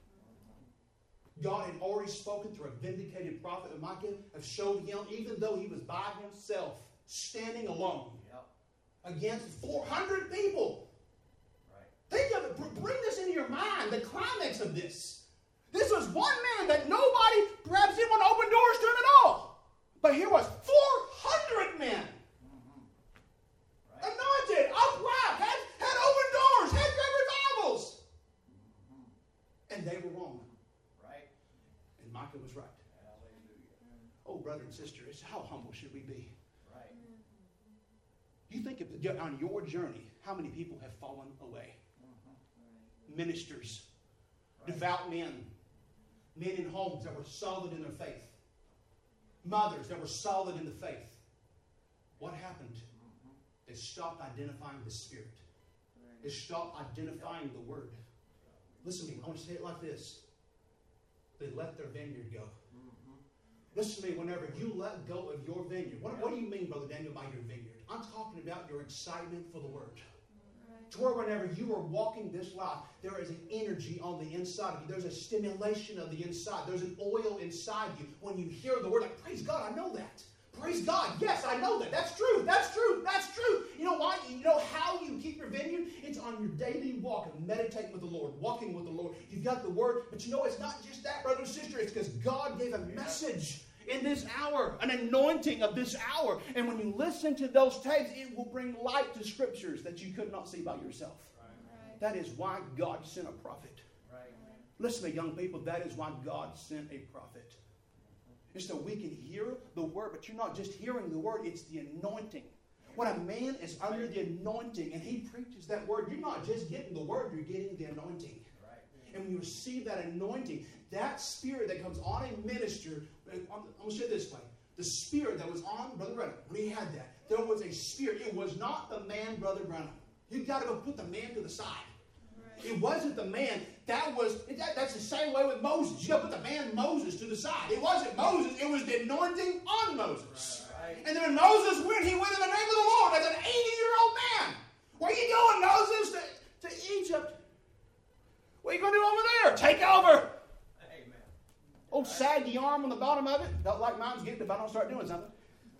God had already spoken through a vindicated prophet of Micah, have showed him, even though he was by himself, standing alone Yep. against four hundred people. Right. Think of it. Bring this into your mind, the climax of this. This was one man that nobody perhaps didn't want to open doors to him at all. But here was four hundred men. Right. Anointed, upright, had, had open doors, had great revivals. And they were wrong. Right. And Micah was right. Hallelujah. Oh, brother and sister, it's how humble should we be? Right. You think of, on your journey, how many people have fallen away? Ministers, Right. devout men, men in homes that were solid in their faith, mothers that were solid in the faith. What happened? They stopped identifying the Spirit. They stopped identifying the Word. Listen to me, I want to say it like this. They let their vineyard go. Listen to me, whenever you let go of your vineyard. What, what do you mean, Brother Daniel, by your vineyard? I'm talking about your excitement for the Word. To where whenever you are walking this life, there is an energy on the inside of you. There's a stimulation of the inside. There's an oil inside you. When you hear the Word, like, praise God, I know that. Praise God, yes, I know that. That's true, that's true, that's true. You know why? You know how you keep your vineyard? It's on your daily walk of meditating with the Lord, walking with the Lord. You've got the Word, but you know it's not just that, brother and sister. It's because God gave a message in this hour, an anointing of this hour. And when you listen to those tapes, it will bring light to scriptures that you could not see by yourself. Right. That is why God sent a prophet. Right. Listen to me, young people, that is why God sent a prophet. It's so we can hear the Word, but you're not just hearing the Word, it's the anointing. When a man is under the anointing and he preaches that Word, you're not just getting the Word, you're getting the anointing. Right. And when you receive that anointing, that spirit that comes on a minister, I'm going to say it this way. The spirit that was on Brother Branham, when he had that, there was a spirit. It was not the man, Brother Branham. You've got to go put the man to the side. Right. It wasn't the man. That was, that, that's the same way with Moses. You got to put the man Moses to the side. It wasn't Moses. It was the anointing on Moses. Right. And then when Moses went, he went in the name of the Lord as an eighty-year-old man. Where are you going, Moses? To, to Egypt. What are you going to do over there? Take over. Amen. Oh, saggy arm on the bottom of it. Don't like mine's getting if I don't start doing something.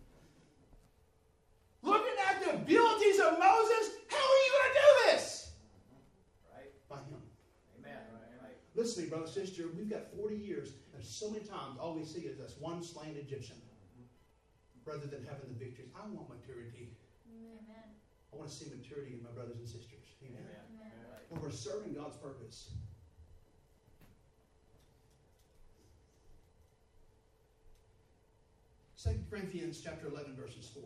Looking at the abilities of Moses, how are you going to do this? Right. By him. Amen. Right. Listen to me, brother, sister. We've got forty years, and so many times all we see is this one slain Egyptian. Rather than having the victories. I want maturity. Amen. I want to see maturity in my brothers and sisters. Amen. Amen. Amen. Right. When we're serving God's purpose. Second Corinthians chapter eleven, verses four.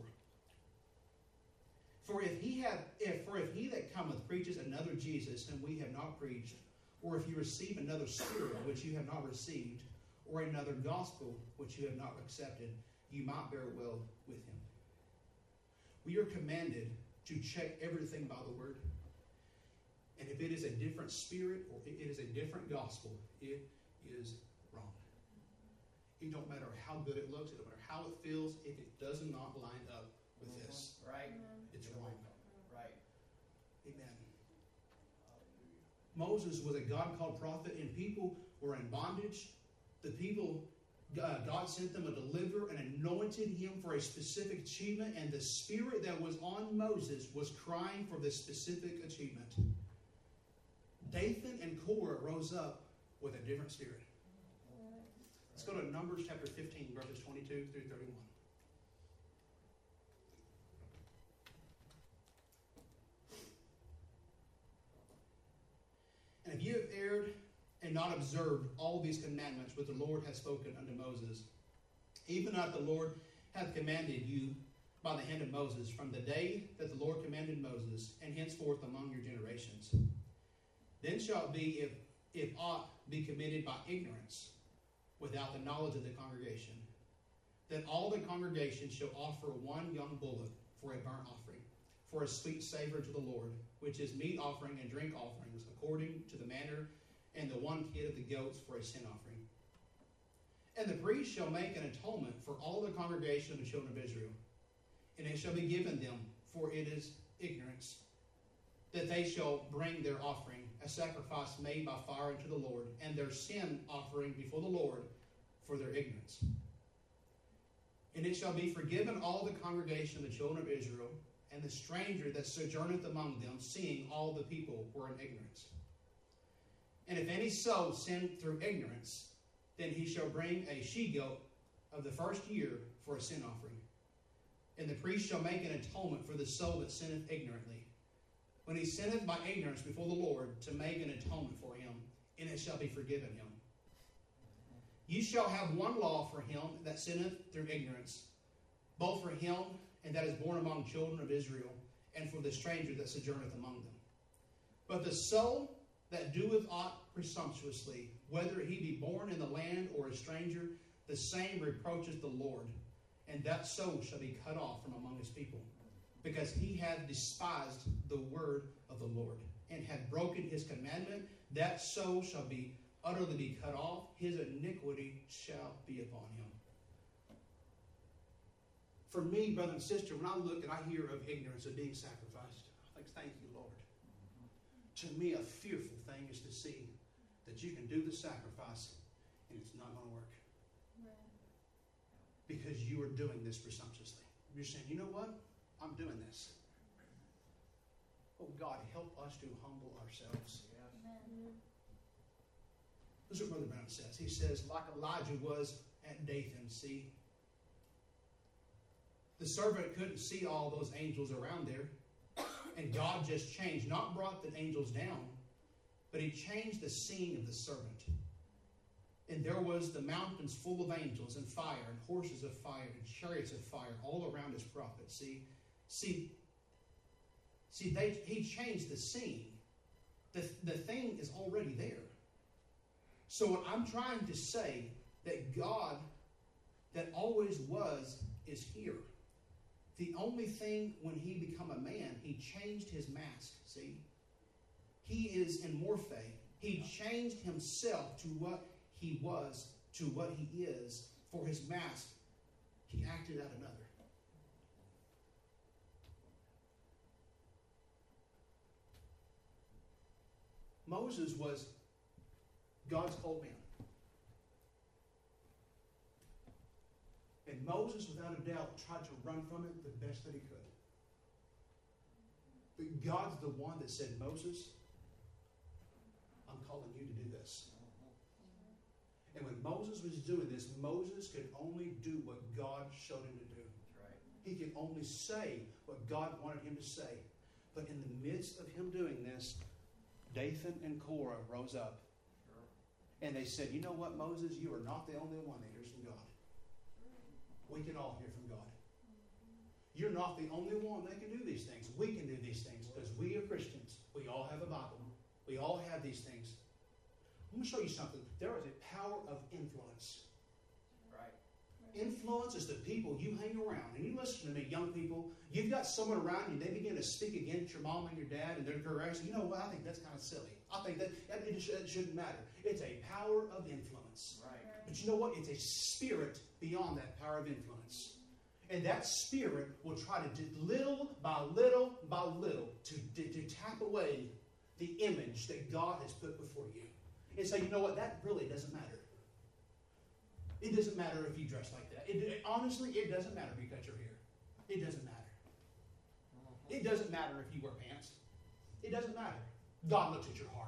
For if he had, if for if he that cometh preaches another Jesus whom we have not preached, or if you receive another spirit which you have not received, or another gospel which you have not accepted, you might bear well with him. We are commanded to check everything by the Word. And if it is a different spirit or it is a different gospel, it is wrong. It don't matter how good it looks, it don't matter how it feels, if it does not line up with Mm-hmm. this, Right. it's wrong. Right. Amen. Moses was a God-called prophet, and people were in bondage. The people, uh, God sent them a deliverer and anointed him for a specific achievement, and the spirit that was on Moses was crying for this specific achievement. Dathan and Korah rose up with a different spirit. Let's go to Numbers chapter fifteen, verses twenty-two through thirty-one. And if you have erred and not observed all these commandments which the Lord hath spoken unto Moses, even as the Lord hath commanded you by the hand of Moses, from the day that the Lord commanded Moses, and henceforth among your generations. Then shall it be, if, if aught be committed by ignorance, without the knowledge of the congregation, that all the congregation shall offer one young bullock for a burnt offering, for a sweet savor to the Lord, which is meat offering and drink offerings, according to the manner, and the one kid of the goats for a sin offering. And the priest shall make an atonement for all the congregation of the children of Israel, and it shall be given them, for it is ignorance, that they shall bring their offering, a sacrifice made by fire unto the Lord, and their sin offering before the Lord for their ignorance. And it shall be forgiven all the congregation of the children of Israel, and the stranger that sojourneth among them, seeing all the people were in ignorance. And if any soul sin through ignorance, then he shall bring a she-goat of the first year for a sin offering. And the priest shall make an atonement for the soul that sinneth ignorantly, when he sinneth by ignorance before the Lord, to make an atonement for him, and it shall be forgiven him. Ye shall have one law for him that sinneth through ignorance, both for him and that is born among children of Israel, and for the stranger that sojourneth among them. But the soul that doeth aught presumptuously, whether he be born in the land or a stranger, the same reproacheth the Lord, and that soul shall be cut off from among his people, because he hath despised the word of the Lord, and hath broken his commandment. That soul shall be utterly be cut off, his iniquity shall be upon him. For me, brother and sister, when I look and I hear of ignorance of being sacrificed, I think, thank you, Lord. To me, a fearful thing is to see that you can do the sacrifice and it's not going to work. Because you are doing this presumptuously. You're saying, you know what? I'm doing this. Oh, God, help us to humble ourselves. Amen. This is what Brother Brown says. He says, like Elijah was at Dathan, see? The servant couldn't see all those angels around there. And God just changed, not brought the angels down, but he changed the scene of the servant. And there was the mountains full of angels and fire and horses of fire and chariots of fire all around his prophet. See, see, see, they, he changed the scene. The, the thing is already there. So what I'm trying to say, that God that always was is here. The only thing when he became a man, he changed his mask, see? He is in morphe. He changed himself to what he was, to what he is. For his mask, he acted out another. Moses was God's old man. And Moses, without a doubt, tried to run from it the best that he could. But God's the one that said, Moses, I'm calling you to do this. And when Moses was doing this, Moses could only do what God showed him to do. That's right. He could only say what God wanted him to say. But in the midst of him doing this, Dathan and Korah rose up. Sure. And they said, you know what, Moses, you are not the only one that hears from God. We can all hear from God. You're not the only one that can do these things. We can do these things because we are Christians. We all have a Bible. We all have these things. I'm going to show you something. There is a power of influence. Right. Influence is the people you hang around. And you listen to me, young people. You've got someone around you, they begin to speak against your mom and your dad, and they're correct. You know what? I think that's kind of silly. I think that it shouldn't matter. It's a power of influence. Right. But you know what? It's a spirit beyond that power of influence. And that spirit will try to do little by little by little to, to, to tap away the image that God has put before you. And say, you know what? That really doesn't matter. It doesn't matter if you dress like that. It, it, honestly, it doesn't matter if you cut your hair. It doesn't matter. It doesn't matter if you wear pants. It doesn't matter. God looks at your heart.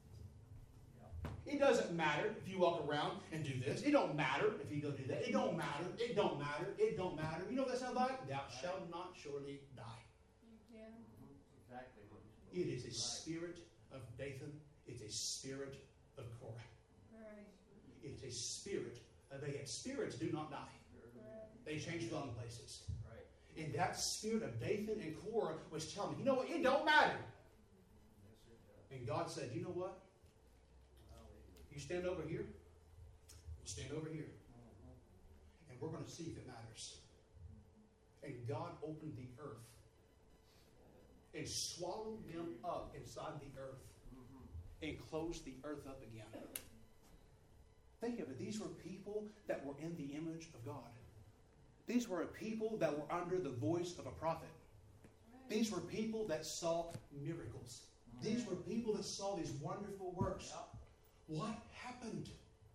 It doesn't matter if you walk around and do this. It don't matter if you go do that. It don't matter. It don't matter. It don't matter. You know what that sounds like? Thou shalt not surely die. Yeah. Exactly. It is a spirit of Dathan. It's a spirit of Korah. Right. It's a spirit of Ahab. Spirits do not die. Right. They change dwelling places. Right. And that spirit of Dathan and Korah was telling me, you know what? It don't matter. Yes, it does. And God said, you know what? You stand over here. We'll stand over here. And we're going to see if it matters. And God opened the earth and swallowed them up inside the earth and closed the earth up again. Think of it. These were people that were in the image of God. These were a people that were under the voice of a prophet. These were people that saw miracles. These were people that saw these wonderful works. What happened?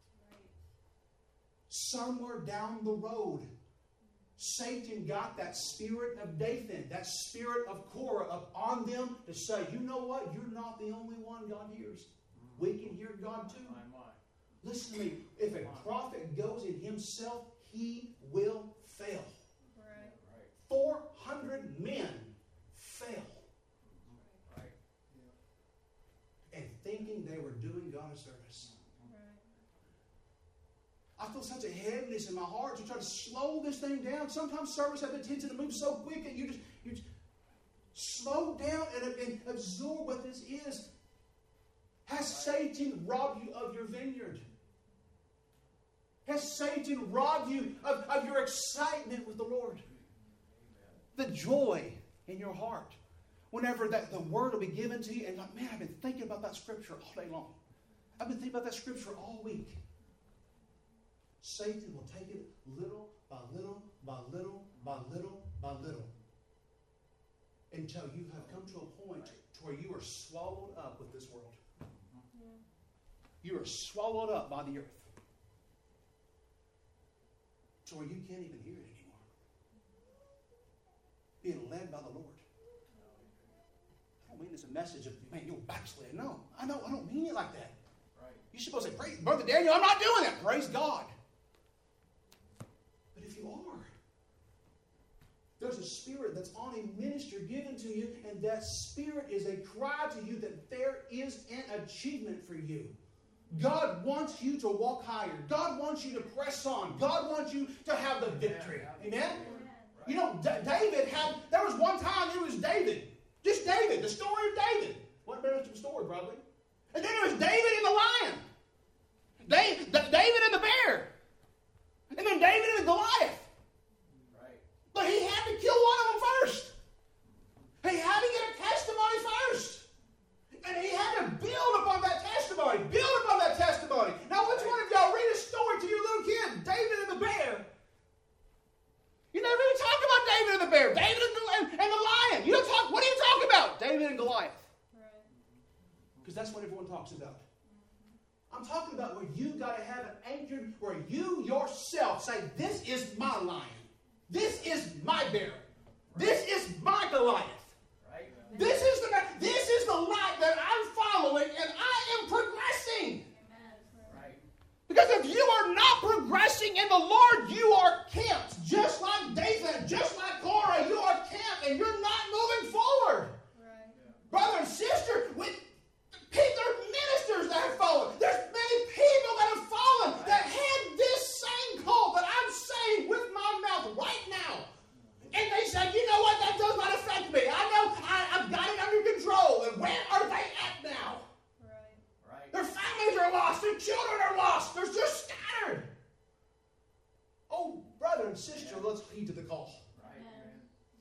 Somewhere down the road, Satan got that spirit of Dathan, that spirit of Korah up on them to say, you know what? You're not the only one God hears. We can hear God too. My, my. Listen to me. If a prophet goes in himself, he will fail. Right. Right. four hundred men fail. Right. And thinking they were doing God a service. I feel such a heaviness in my heart to try to slow this thing down. Sometimes service has a tendency to move so quick that you just, you just slow down and, and absorb what this is. Has Satan robbed you of your vineyard? Has Satan robbed you of, of your excitement with the Lord? The joy in your heart. Whenever that the word will be given to you, and like, man, I've been thinking about that scripture all day long. I've been thinking about that scripture all week. Satan will take it little by little by little, by little, by little, until you have come to a point to where you are swallowed up with this world. Yeah. You are swallowed up by the earth. To where you can't even hear it anymore. Being led by the Lord. I don't mean it's a message of, man, you're backslid. No, I know, I don't mean it like that. Right. You're supposed to say, praise, Brother Daniel, I'm not doing that. Praise God. But if you are, there's a spirit that's on a minister given to you, and that spirit is a cry to you that there is an achievement for you. God wants you to walk higher. God wants you to press on. God wants you to have the victory. Amen? Amen. You know, D- David had, there was one time it was David. Just David, the story of David. What a interesting story, brother. And then there was David and the lion. David, David and the bear. And then David and Goliath. Right. But he had to kill one of them first. He had to get a testimony first. And he had to build upon that testimony. Build upon that testimony. Now, which one of y'all read a story to your little kid? David and the bear. You never even talk about David and the bear. David and the, and, and the lion. You don't talk. What are you talking about? David and Goliath. Right. Because that's what everyone talks about. I'm talking about where you got to have it anchored, where you yourself say, this is my lion. This is my bear. This is my Goliath. Right. This is the this is the light that I'm following, and I am progressing. Right. Because if you are not progressing in the Lord, you are camped. Just like Dathan, just like Korah, you are camped, and you're not moving forward. Right. Brother and sister, with there are ministers that have fallen. There's many people that have fallen that had this same call that I'm saying with my mouth right now. And they said, you know what, that does not affect me. I know I, I've got it under control. And where are they at now? Right. Right. Their families are lost. Their children are lost. They're just scattered. Oh, brother and sister, let's heed to the call. Right. Amen.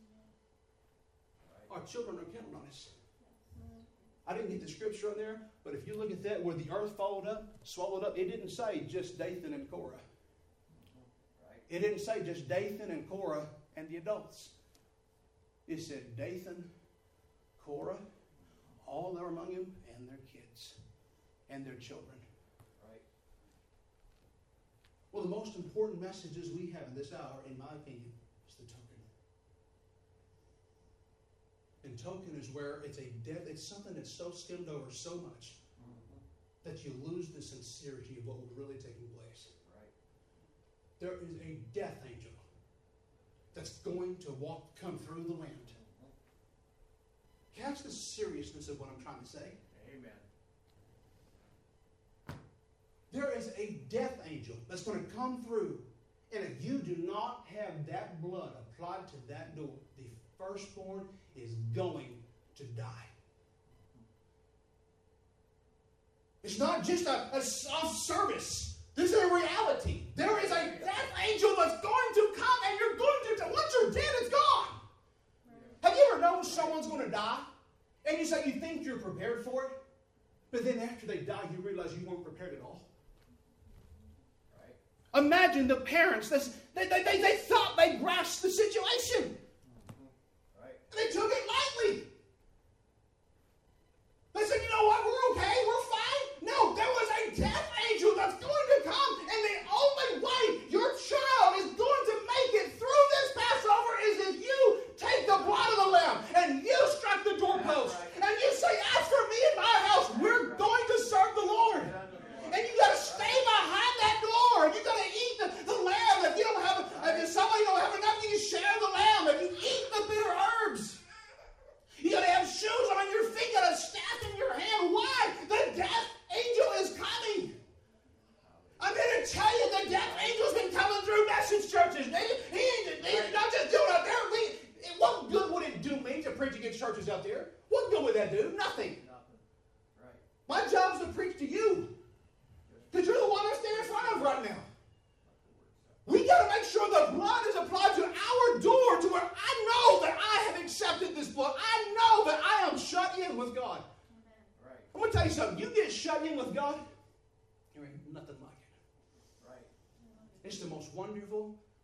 Our children are counting on us. I didn't get the scripture on there, but if you look at that, where the earth followed up, swallowed up, it didn't say just Dathan and Korah. Right. It didn't say just Dathan and Korah and the adults. It said Dathan, Korah, all that were among him, and their kids, and their children. Right. Well, the most important messages we have in this hour, in my opinion, is the token. And token is where it's a death, it's something that's so skimmed over so much Mm-hmm. that you lose the sincerity of what was really taking place. Right. There is a death angel that's going to walk, come through the land. Catch the seriousness of what I'm trying to say. Amen. There is a death angel that's going to come through. And if you do not have that blood applied to that door, the firstborn is going to die. It's not just a, a soft service. This is a reality. There is a death angel that's going to come, and you're going to, once you're dead, it's gone. Have you ever known someone's going to die? And you say you think you're prepared for it, but then after they die, you realize you weren't prepared at all. Right. Imagine the parents, they, they, they, they thought they grasped the situation. Right. They took it lightly. They said, you know what, we're okay, we're fine. No, there was a death angel that's going to come, and the only way your child is going to make it through this Passover is if you take the blood of the lamb, and you strike the doorpost, right. and you say, as for me and my house, we're going to serve the Lord. And you got to stay behind that door, and you got to eat the, the lamb. If you don't have, if somebody don't have enough, you share the lamb, and you eat the bitter herbs. You got to have shoes on your feet, you got a staff in your hand. Why? The death angel is coming. I'm here to tell you, the death angel's been coming through message churches. He, he ain't he's not just doing it out there. We, what good would it do me to preach against churches out there? What good would that do? Nothing. Nothing. Right. My job is to preach to you. Because you're the one I stand in front of right now. We got to make sure the blood is applied to our door to where I know that I have accepted this blood. I know that I am shut in with God. Right. I'm going to tell you something. You get shut in with God, there ain't nothing like it. Right. It's the most wonderful,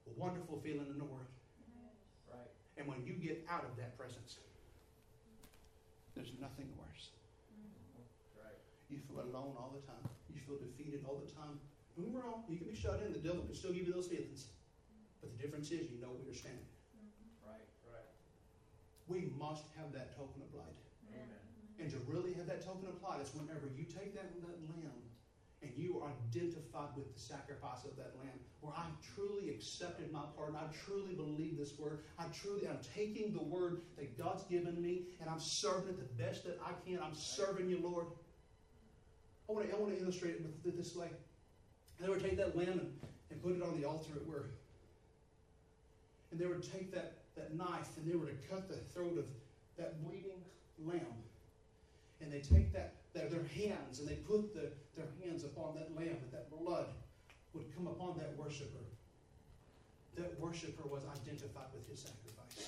a wonderful feeling in the world. Right. And when you get out of that presence, there's nothing worse. Right. You feel alone all the time. You feel defeated all the time. Don't get me wrong, you can be shut in. The devil can still give you those feelings. But the difference is you know where you're standing. Right. Right. We must have that token applied. Amen. And to really have that token applied is whenever you take that, that lamb and you are identified with the sacrifice of that lamb, where I've truly accepted my pardon, I truly believe this word, I truly, I'm taking the word that God's given me and I'm serving it the best that I can. I'm serving you, Lord. I want to, I want to illustrate it with this way. They would take that lamb and, and put it on the altar at work. And they would take that, that knife and they were to cut the throat of that bleeding lamb. And they take that, that their hands and they put the, their hands upon that lamb, and that blood would come upon that worshiper. That worshiper was identified with his sacrifice.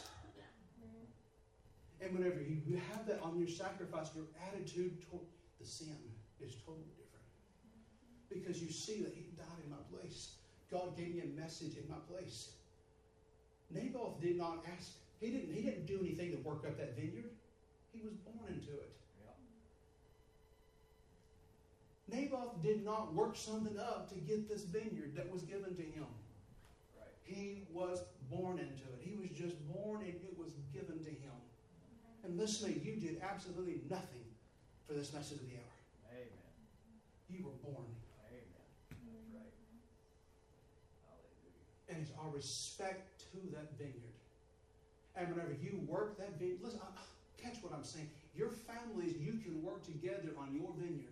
And whenever you, you have that on your sacrifice, your attitude toward the sin is totally different. Because you see that he died in my place. God gave me a message in my place. Naboth did not ask, he didn't, he didn't do anything to work up that vineyard. He was born into it. Naboth did not work something up to get this vineyard that was given to him. Right. He was born into it. He was just born and it was given to him. And listen to me, you did absolutely nothing for this message of the hour. Amen. You were born. Amen. That's right. Hallelujah. And it's our respect to that vineyard. And whenever you work that vineyard, listen, uh, catch what I'm saying. Your families, you can work together on your vineyard.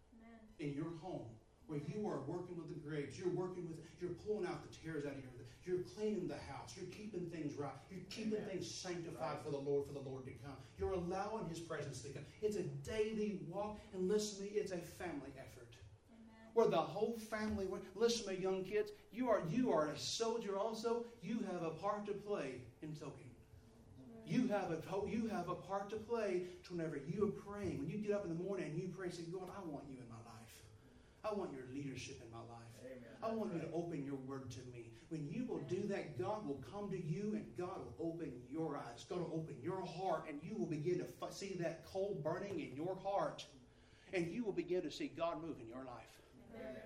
In your home, where you are working with the grapes, you're working with, you're pulling out the tares out of your, you're cleaning the house, you're keeping things right, you're keeping Amen. Things sanctified right. for the Lord, for the Lord to come. You're allowing His presence to come. It's a daily walk, and listen to me, it's a family effort. Amen. Where the whole family, listen to me, young kids, you are you are a soldier also. You have a part to play in soaking. You have a you have a part to play to whenever you are praying. When you get up in the morning and you pray, say, God, I want you in my life. I want your leadership in my life. Amen. I want you to open your word to me. When you will do that, God will come to you and God will open your eyes. God will open your heart and you will begin to f- see that coal burning in your heart. And you will begin to see God move in your life. Amen.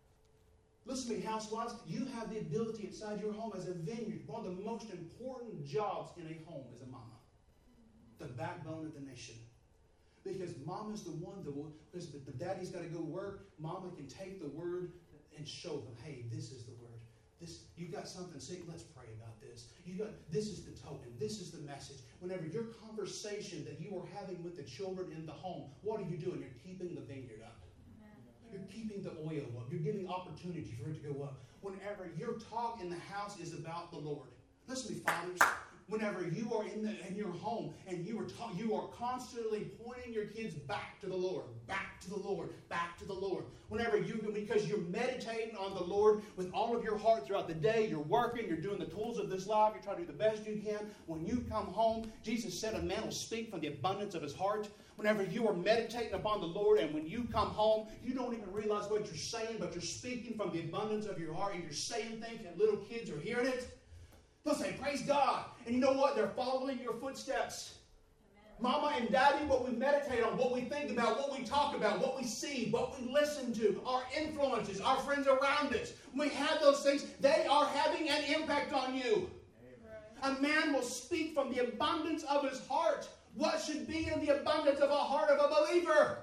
Listen to me, housewives. You have the ability inside your home as a vineyard. One of the most important jobs in a home is a mama. The backbone of the nation. Because mama's the one that will, because the daddy's got to go work, mama can take the word and show them, hey, this is the word. This, you got something, say, let's pray about this. You got, this is the token. This is the message. Whenever your conversation that you are having with the children in the home, what are you doing? You're keeping the vineyard up. You're keeping the oil up. You're giving opportunity for it to go up. Whenever your talk in the house is about the Lord. Listen to me, fathers. Whenever you are in, the, in your home and you are ta- you are constantly pointing your kids back to the Lord, back to the Lord, back to the Lord. Whenever you, because you're meditating on the Lord with all of your heart throughout the day, you're working, you're doing the tools of this life, you're trying to do the best you can. When you come home, Jesus said a man will speak from the abundance of his heart. Whenever you are meditating upon the Lord and when you come home, you don't even realize what you're saying, but you're speaking from the abundance of your heart and you're saying things and little kids are hearing it. They'll say, praise God. And you know what? They're following your footsteps. Amen. Mama and Daddy, what we meditate on, what we think about, what we talk about, what we see, what we listen to, our influences, our friends around us. When we have those things, they are having an impact on you. Amen. A man will speak from the abundance of his heart. What should be in the abundance of a heart of a believer?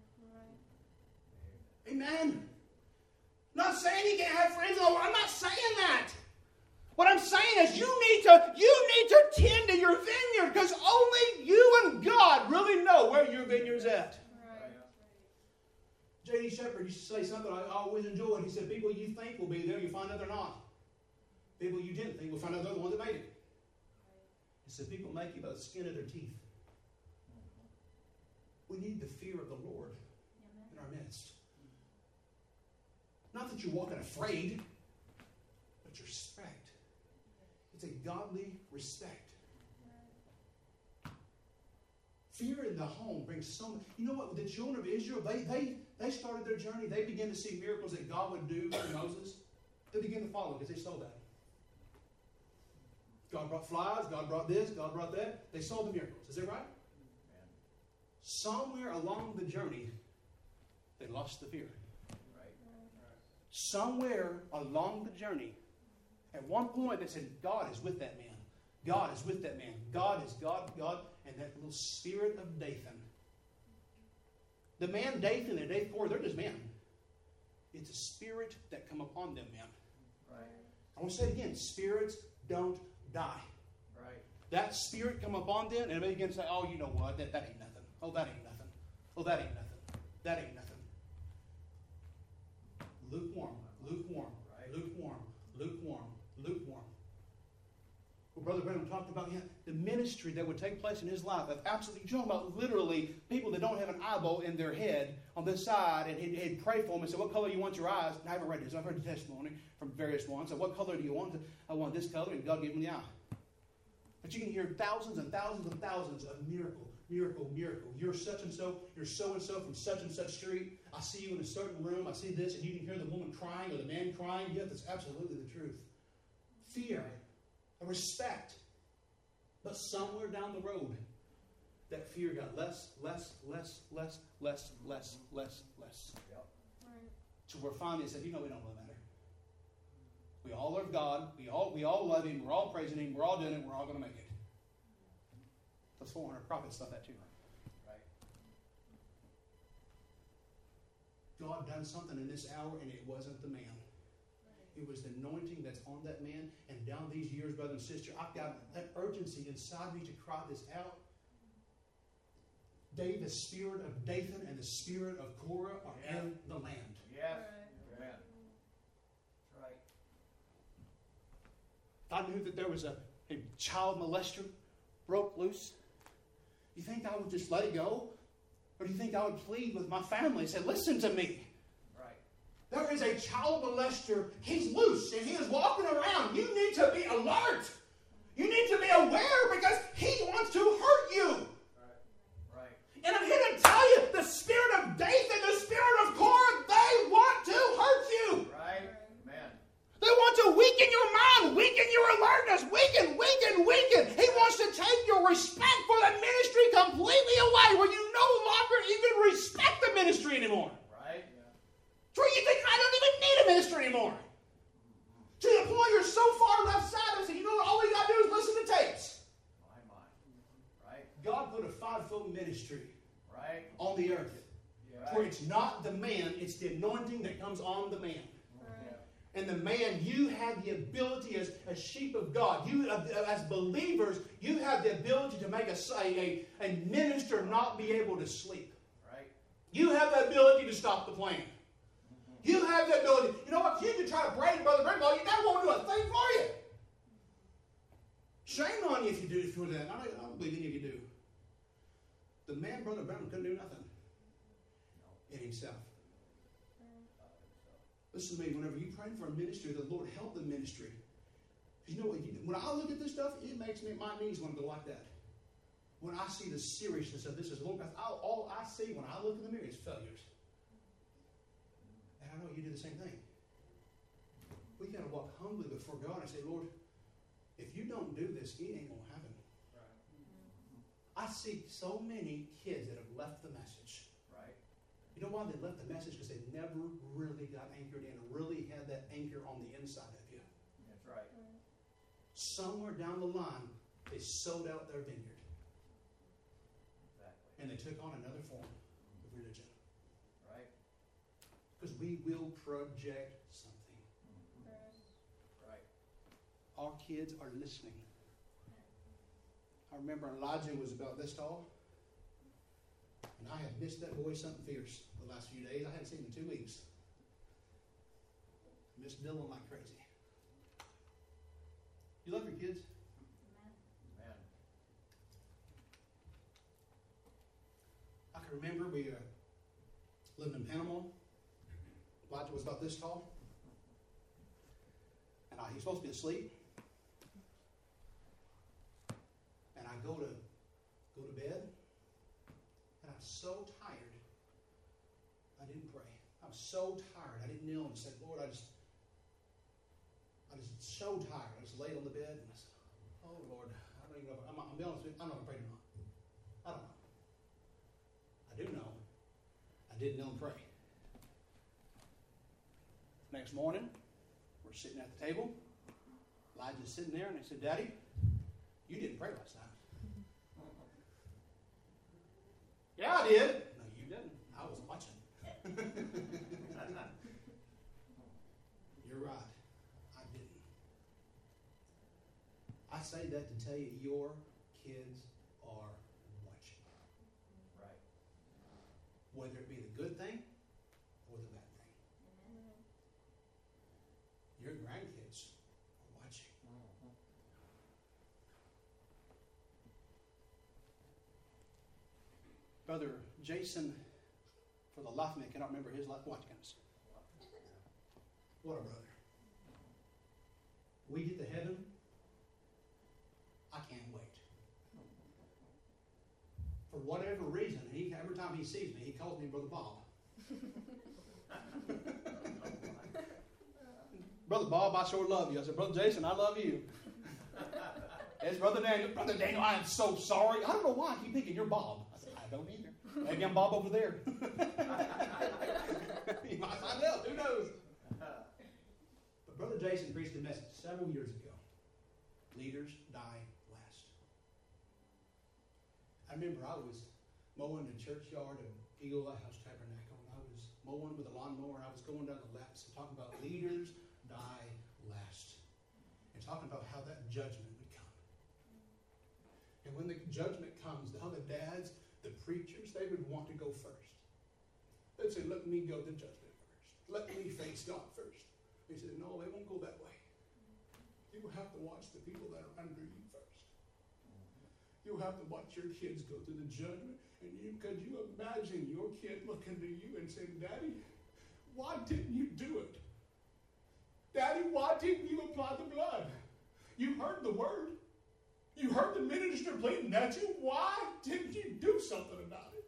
Amen. Amen. I'm not saying you can't have friends in the world. I'm not saying that. What I'm saying is you need to you need to tend to your vineyard because only you and God really know where your vineyard's at. Right. J D Shepherd used to say something I always enjoyed. He said, people you think will be there, you find out they're not. People you didn't think will find out they're the ones that made it. He said, people make you by the skin of their teeth. We need the fear of the Lord in our midst. Not that you're walking afraid, but your respect. It's a godly respect. Fear in the home brings so much. You know what? The children of Israel, they, they, they started their journey. They began to see miracles that God would do through Moses. They began to follow because they saw that. God brought flies, God brought this, God brought that. They saw the miracles. Is that right? Amen. Somewhere along the journey, they lost the fear. Right. Somewhere along the journey, at one point they said, God is with that man. God is with that man. God is God, God, and that little spirit of Dathan. The man Dathan and Dathan, they're just men. It's a spirit that come upon them, man. Right. I want to say it again. Spirits don't die. Right. That spirit come upon them, and they begin to say, oh, you know what? That, that ain't nothing. Oh, that ain't nothing. Oh, that ain't nothing. That ain't nothing. Lukewarm. Lukewarm. Right. Lukewarm. Lukewarm. Lukewarm. Well, Brother Branham talked about yeah, the ministry that would take place in his life. Of absolutely, you're talking about literally people that don't have an eyeball in their head on this side, and he'd, he'd pray for them and say, what color do you want your eyes? And I haven't read this. I've heard the testimony from various ones. So what color do you want? I want this color, and God gave him the eye. But you can hear thousands and thousands and thousands of miracle, miracle, miracle. You're such and so, you're so and so from such and such street. I see you in a certain room. I see this, and you can hear the woman crying or the man crying. Yet that's absolutely the truth. Fear. A respect. But somewhere down the road, that fear got less, less, less, less, less, less, less, less. Yep. Right. So we're finally said, you know, we don't really matter. We all love God. We all we all love Him. We're all praising Him. We're all doing it. We're all going to make it. Those four hundred prophets thought that too. Right. God done something in this hour, and it wasn't the man. It was the anointing that's on that man. And down these years, brother and sister, I've got that urgency inside me to cry this out. Dave, the spirit of Dathan and the spirit of Korah are Yeah. in the land. Yes. Right. Amen. That's right. I knew that there was a, a child molester broke loose. You think I would just let it go? Or do you think I would plead with my family and say, listen to me? There is a child molester. He's loose and he is walking around. You need to be alert. You need to be aware because he wants to hurt you. Right. Right. And I'm here to tell you, the spirit of Dathan, the spirit of Korah, they want to hurt you. Right. Amen. They want to weaken your mind, weaken your alertness, weaken, weaken, weaken. He wants to take your respect for the ministry completely away where you no longer even respect the ministry anymore. Where you think, I don't even need a minister anymore. To the point you're so far left side of it, you know what, all we got to do is listen to tapes. My mind. Right. God put a fivefold ministry Right. on the earth. Yeah. Where it's not the man, it's the anointing that comes on the man. Right. And the man, you have the ability as a sheep of God. You, as believers, you have the ability to make a, a, a minister not be able to sleep. Right. You have the ability to stop the plan. You have the ability. You know what? You can try to pray to Brother Branham. That won't do a thing for you. Shame on you if you do for that. I don't, I don't believe any of you do. The man, Brother Branham, couldn't do nothing in himself. Listen to me. Whenever you pray for a ministry, the Lord help the ministry. You know what? You, when I look at this stuff, it makes me my knees want to go like that. When I see the seriousness of this, is Lord, I, all I see when I look in the mirror is failures. I know you do the same thing. We got to walk humbly before God and say, Lord, if you don't do this, it ain't going to happen. Right. I see so many kids that have left the message. Right. You know why they left the message? Because they never really got anchored in, really had that anchor on the inside of you. That's right. Somewhere down the line, they sold out their vineyard. Exactly. And they took on another form of religion. Right. Because we will project something. Right. Our kids are listening. I remember Elijah was about this tall. And I have missed that boy something fierce the last few days. I hadn't seen him in two weeks. I missed Dylan like crazy. You love your kids? Amen. I can remember we uh, lived in Panama. Elijah was about this tall. And I, he was supposed to be asleep. And I go to go to bed. And I'm so tired. I didn't pray. I'm so tired. I didn't kneel and said, Lord, I just, I just so tired. I just laid on the bed and I said, oh I'm not going to pray tomorrow. I don't know. I do know. I didn't know him pray. Next morning, we're sitting at the table. Elijah's sitting there, and they said, Daddy, you didn't pray last night. Yeah, I did. No, you didn't. I was watching. You're right. I didn't. I say that to tell you your kids are watching. Right. Whether it be the good thing or the bad thing. Your grandkids are watching. Brother Jason, for the life of me, I cannot remember his life. Watkins. What a brother. We get to heaven. I can't wait. For whatever reason, he every time he sees me, he calls me Brother Bob. Brother Bob, I sure love you. I said, Brother Jason, I love you. It's Brother Daniel. Brother Daniel, I am so sorry. I don't know why I keep thinking you're Bob. I said, I don't either. Maybe I'm Bob over there. You might find out. Who knows? But Brother Jason preached a message several years ago. Leaders die last. I remember I was mowing the churchyard of Eagle Lighthouse Tabernacle, and I was mowing with a lawnmower, and I was going down the laps and talking about leaders die last. And talking about how that judgment would come. And when the judgment comes, how the dads, the preachers, they would want to go first. They'd say, let me go to judgment first. Let me face God first. He said, no, they won't go that way. You have to watch the people that are under you first. You have to watch your kids go through the judgment. And you, could you imagine your kid looking to you and saying, Daddy, why didn't you do it? Daddy, why didn't you apply the blood? You heard the word. You heard the minister pleading at you. Why didn't you do something about it?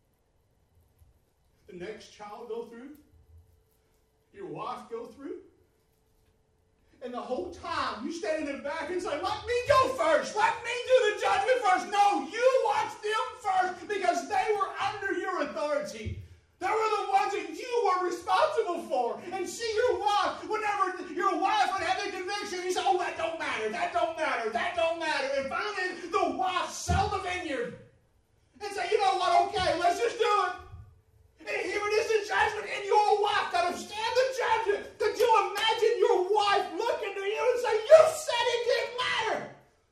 The next child go through. Your wife go through. And the whole time you stand in the back and say, let me go first. Let me do the judgment first. No, you watch them first because they were under your authority. They were the ones that you were responsible for. And see your wife, whenever your wife would have a conviction, you say, oh, that don't matter, that don't matter, that don't matter. And finally, the wife sell the vineyard and say, you know what, okay, let's just do it. And here it is the judgment, and your wife got to stand the judgment. Could you imagine your wife looking to you and say, you said it didn't matter?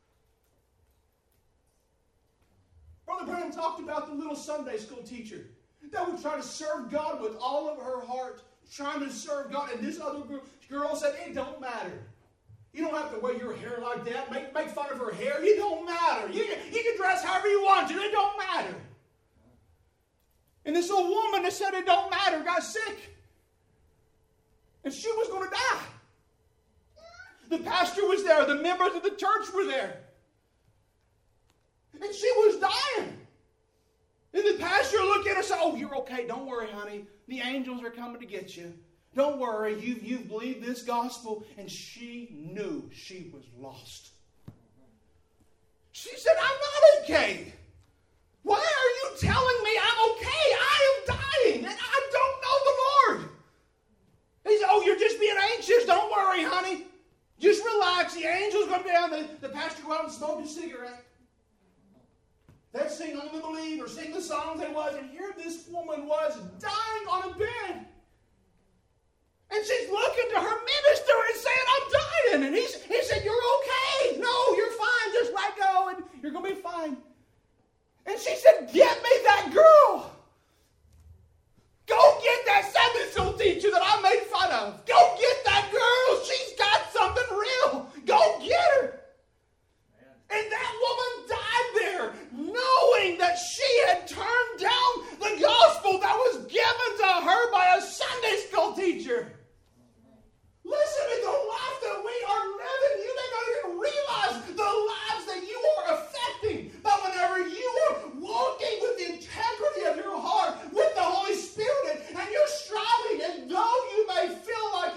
Brother Branham talked about the little Sunday school teacher that would try to serve God with all of her heart, trying to serve God. And this other girl said, it don't matter. You don't have to wear your hair like that. Make, make fun of her hair. It don't matter. You, you can dress however you want to. It don't matter. And this old woman that said it don't matter got sick. And she was going to die. The pastor was there. The members of the church were there. And she was dying. And the pastor looked at her and said, oh, you're okay. Don't worry, honey. The angels are coming to get you. Don't worry. You've, you've believed this gospel. And she knew she was lost. She said, I'm not okay. Why are you telling me I'm okay? I am dying, and I don't know the Lord. He said, oh, you're just being anxious. Don't worry, honey. Just relax. The angel's going to be down. The, the pastor go out and smoke a cigarette. They'd sing Only Believe or sing the songs they was, and here this woman was dying on a bed. And she's looking to her minister and saying, I'm dying. And he's, he said, you're okay. No, you're fine. Just let go, and you're going to be fine. And she said, get me that girl. Go get that Sunday school teacher that I made fun of. Go get that girl. She's got something real. Go get her. Man. And that woman died there knowing that she had turned down the gospel that was given to her by a Sunday school teacher. Listen to the life that we are living. You may not even realize the lives that you are affecting. But whenever you are walking with the integrity of your heart, with the Holy Spirit, and you're striving, and though you may feel like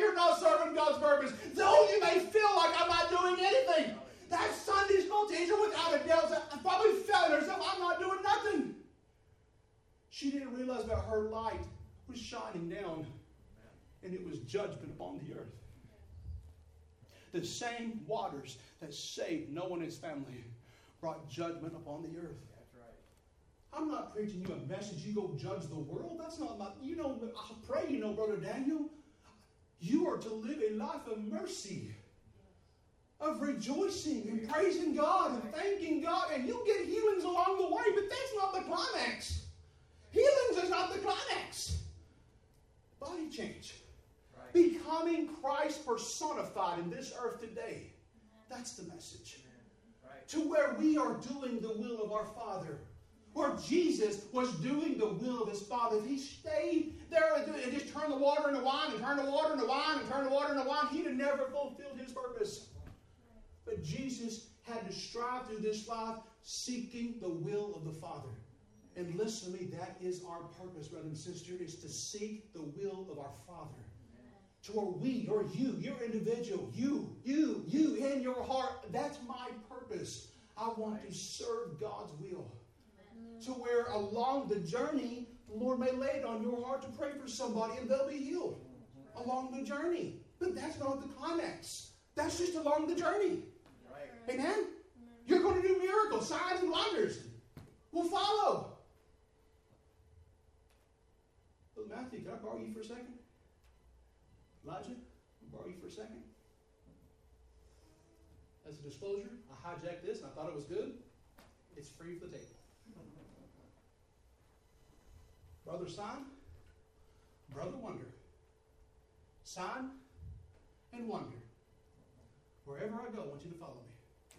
her light was shining down, and it was judgment upon the earth. The same waters that saved Noah and his family brought judgment upon the earth. That's right. I'm not preaching you a message, you go judge the world. That's not my, you know, I pray you know, Brother Daniel, you are to live a life of mercy, of rejoicing and praising God and thanking God, and you'll get healings along the way, but that's not the climax. Healings is not the climax. Body change. Right. Becoming Christ personified in this earth today. That's the message. Right. To where we are doing the will of our Father. Where Jesus was doing the will of his Father. If he stayed there and just turned the water into wine and turned the water into wine and turned the water into wine, he'd have never fulfilled his purpose. But Jesus had to strive through this life seeking the will of the Father. And listen to me, that is our purpose, brother and sister, is to seek the will of our Father. To where we, or you, your individual, you, you, you in your heart, that's my purpose. I want to serve God's will. To where along the journey, the Lord may lay it on your heart to pray for somebody and they'll be healed along the journey. But that's not the climax. That's just along the journey. Right. Amen? You're going to do miracles, signs, and wonders. We'll follow. Brother Matthew, can I borrow you for a second? Elijah, can I borrow you for a second? As a disclosure, I hijacked this and I thought it was good. It's free for the table. Brother sign, brother wonder. Sign and wonder. Wherever I go, I want you to follow me.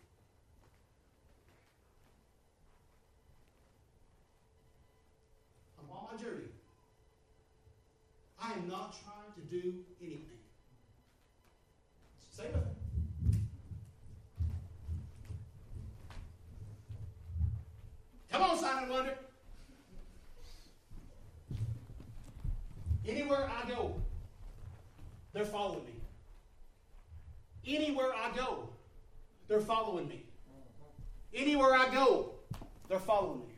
I'm on my journey. I am not trying to do anything. Say nothing. Come on, sign and wonder. Anywhere I go, they're following me. Anywhere I go, they're following me. Anywhere I go, they're following me.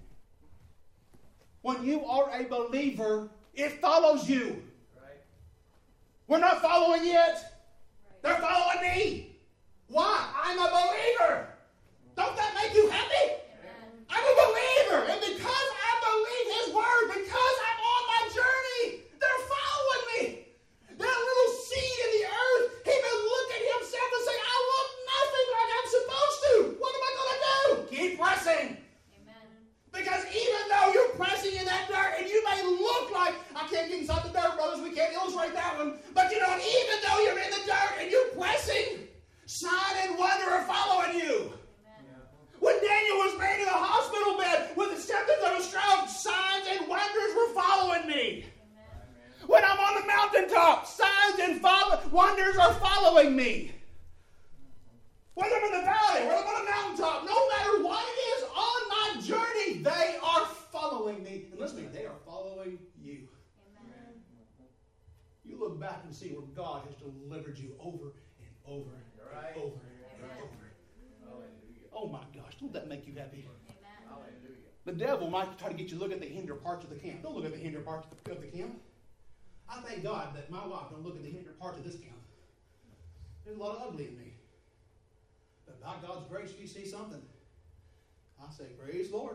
When you are a believer, it follows you. Right. We're not following yet. They're following me. Why? I'm a believer. Don't that make you happy? Amen. I'm a believer. And because I believe his word, because I'm on my journey, they're following me. That little seed in the earth, he may look at himself and say, I look nothing like I'm supposed to. What am I going to do? Keep pressing. Amen. Because even though you're pressing in that dirt, and you may look like, I can't get inside the dirt, brothers, we can't illustrate that one. But you know, even though you're in the dirt and you're pressing, sign and wonder are following you. When Daniel was made in the hospital bed with the symptoms of a stroke, signs and wonders were following me. Amen. When I'm on the mountaintop, signs and follow- wonders are following me. Whether I'm in the valley, whether I'm on the mountaintop, no matter what it is on my journey, they are following me. And listen to me, they are following you. Amen. You look back and see where God has delivered you over and over Right. and over and Amen. over. Hallelujah. Oh my gosh, don't that make you happy? Amen. Hallelujah. The devil might try to get you to look at the hinder parts of the camp. Don't look at the hinder parts of the camp. I thank God that my wife don't look at the hinder parts of this camp. There's a lot of ugly in me. But by God's grace, if you see something, I say, praise the Lord.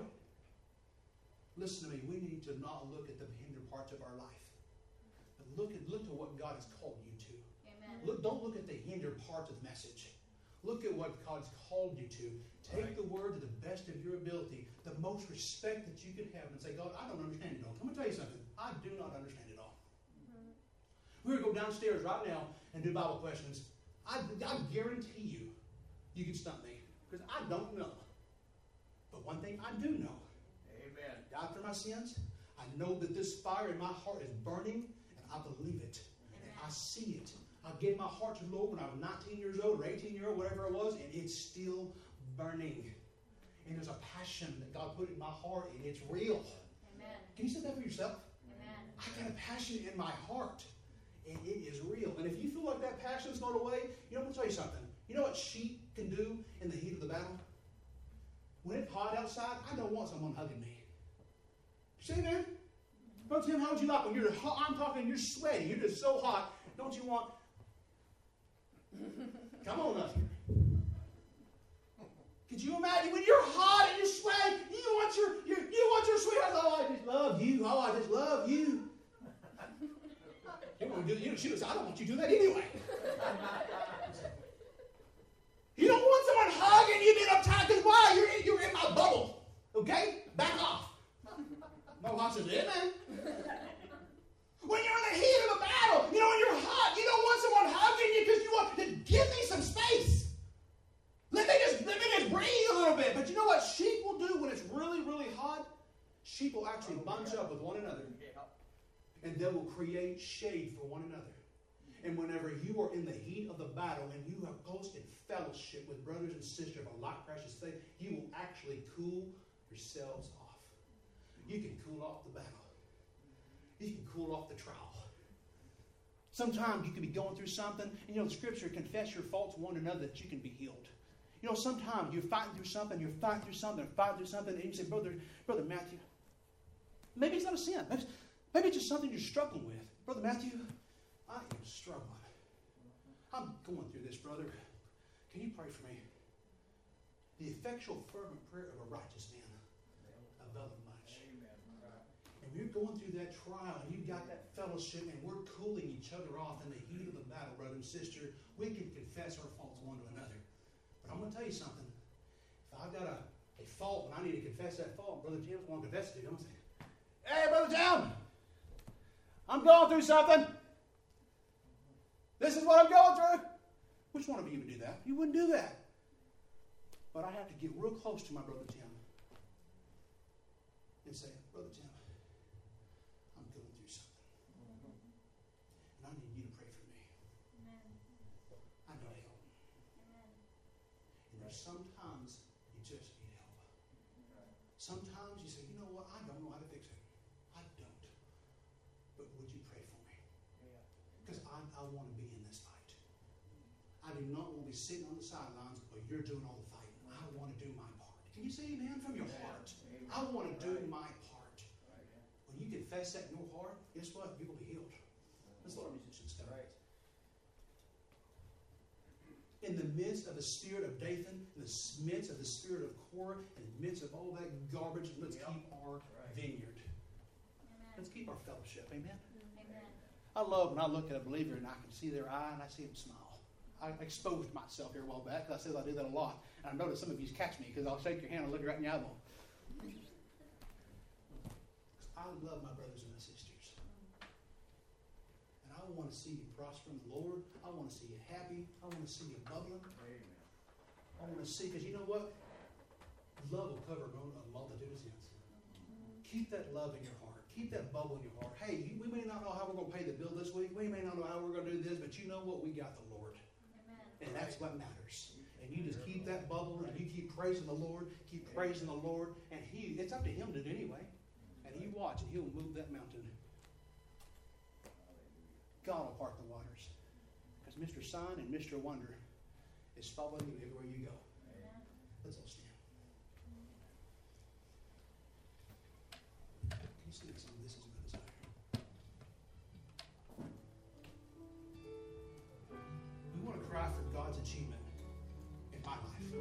Listen to me, we need to not look at the hinder parts of our life. But look at look to what God has called you to. Amen. Look, don't look at the hinder parts of the message. Look at what God's called you to. Take Right. the word to the best of your ability, the most respect that you can have, and say, God, I don't understand it all. I'm going to tell you something. I do not understand it all. Mhm. We're going to go downstairs right now and do Bible questions. I, I guarantee you, you can stump me, because I don't know. But one thing I do know, Amen. died for my sins. I know that this fire in my heart is burning, and I believe it. And I see it. I gave my heart to the Lord when I was nineteen years old or eighteen years old, whatever it was, and it's still burning. And there's a passion that God put in my heart, and it's real. Amen. Can you say that for yourself? Amen. I got a passion in my heart, and it is real. And if you feel like that passion's gone away, you know, I'm going to tell you something. You know what sheep can do in the heat of the battle? When it's hot outside, I don't want someone hugging me. See, man? Brother Tim, how would you like when you're hot? I'm talking, you're sweating. You're just so hot. Don't you want... Come on up here. Could you imagine when you're hot and you're sweating, you want your, your you want your sweetheart? Oh, I just love you. Oh, I just love you. You want to do you know, she was, I don't want you to do that anyway. You don't want someone hugging you being uptight because why? You're in, you're in my bubble. Okay? Back off. My wife says, amen. When you're in the heat of a battle, you know, when you're hot, you don't want someone hugging you because you want to give me some space. Let me just let me just breathe a little bit. But you know what sheep will do when it's really, really hot? Sheep will actually bunch up with one another. And they will create shade for one another. And whenever you are in the heat of the battle and you have close in fellowship with brothers and sisters of a like precious faith, you will actually cool yourselves off. You can cool off the battle. You can cool off the trial. Sometimes you can be going through something, and you know the scripture, confess your faults one to another that you can be healed. You know, sometimes you're fighting through something, you're fighting through something, fighting through something, and you say, Brother, Brother Matthew, maybe it's not a sin. Maybe it's, maybe it's just something you're struggling with. Brother Matthew, I am struggling. I'm going through this, brother. Can you pray for me? The effectual, fervent prayer of a righteous man availeth much. And you're going through that trial, and you've got that fellowship, and we're cooling each other off in the heat of the battle, brother and sister. We can confess our faults one to another. But I'm going to tell you something. If I've got a, a fault and I need to confess that fault, Brother Jim's going to confess it to you. I'm saying, hey, Brother Jim, I'm going through something. This is what I'm going through. Which one of you would do that? You wouldn't do that. But I have to get real close to my Brother Jim and say, Brother Jim, I'm going through something. And I need you to pray for me. Amen. I know help. Amen. And there's sometimes you just need help. Sometimes you say, you know what, I don't know how to fix it. I don't. But would you pray for me? Because I, I want to be in this fight. I do not want to be sitting on the sidelines while you're doing all the fighting. I want to do my part. Can you say amen from your heart? I want to do my part. When you confess that in your heart, guess what? You will be healed. Let's let our musicians go. In the midst of the spirit of Dathan, in the midst of the spirit of Korah, in the midst of all that garbage, let's Yep. keep our vineyard. Amen. Let's keep our fellowship. Amen. Amen. I love when I look at a believer and I can see their eye and I see them smile. I exposed myself here a while back because I said I do that a lot. And I notice some of you catch me because I'll shake your hand and look right in the eyeball. I love my brothers and my sisters. And I want to see you prosper in the Lord. I want to see you happy. I want to see you bubbling. I want to see, because you know what? Love will cover a multitude of sins. Keep that love in your heart. Keep that bubble in your heart. Hey, you, we may not know how we're going to pay the bill this week. We may not know how we're going to do this, but you know what? We got the Lord. Amen. And that's what matters. And you just keep that bubble and you keep praising the Lord, keep praising the Lord, and He, it's up to Him to do it anyway. And you watch and He'll move that mountain. God will part the waters. Because Mister Sign and Mister Wonder is following you everywhere you go. Amen. Let's all stand. Can you sing a song? This is a good desire. We want to cry for God's achievement in my life.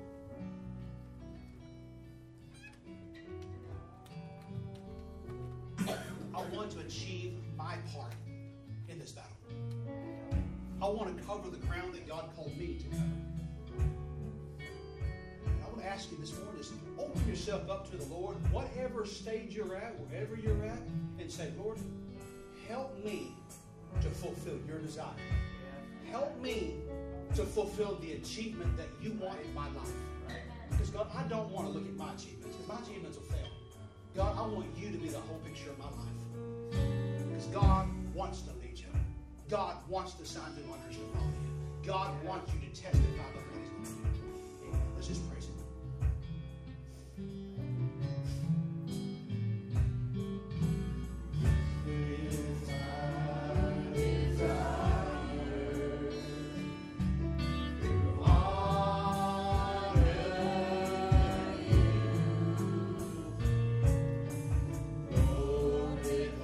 I want to achieve my part in this battle. I want to cover the ground that God called me to cover. And I want to ask you this morning, just open yourself up to the Lord, whatever stage you're at, wherever you're at, and say, Lord, help me to fulfill your desire. Help me to fulfill the achievement that you want in my life. Because God, I don't want to look at my achievements, because my achievements will fail. God, I want you to be the whole picture of my life. Because God wants to lead you. God wants the signs and wonders to follow you. God wants you to testify about what He's going to do. Amen. Let's just praise Him. Lord,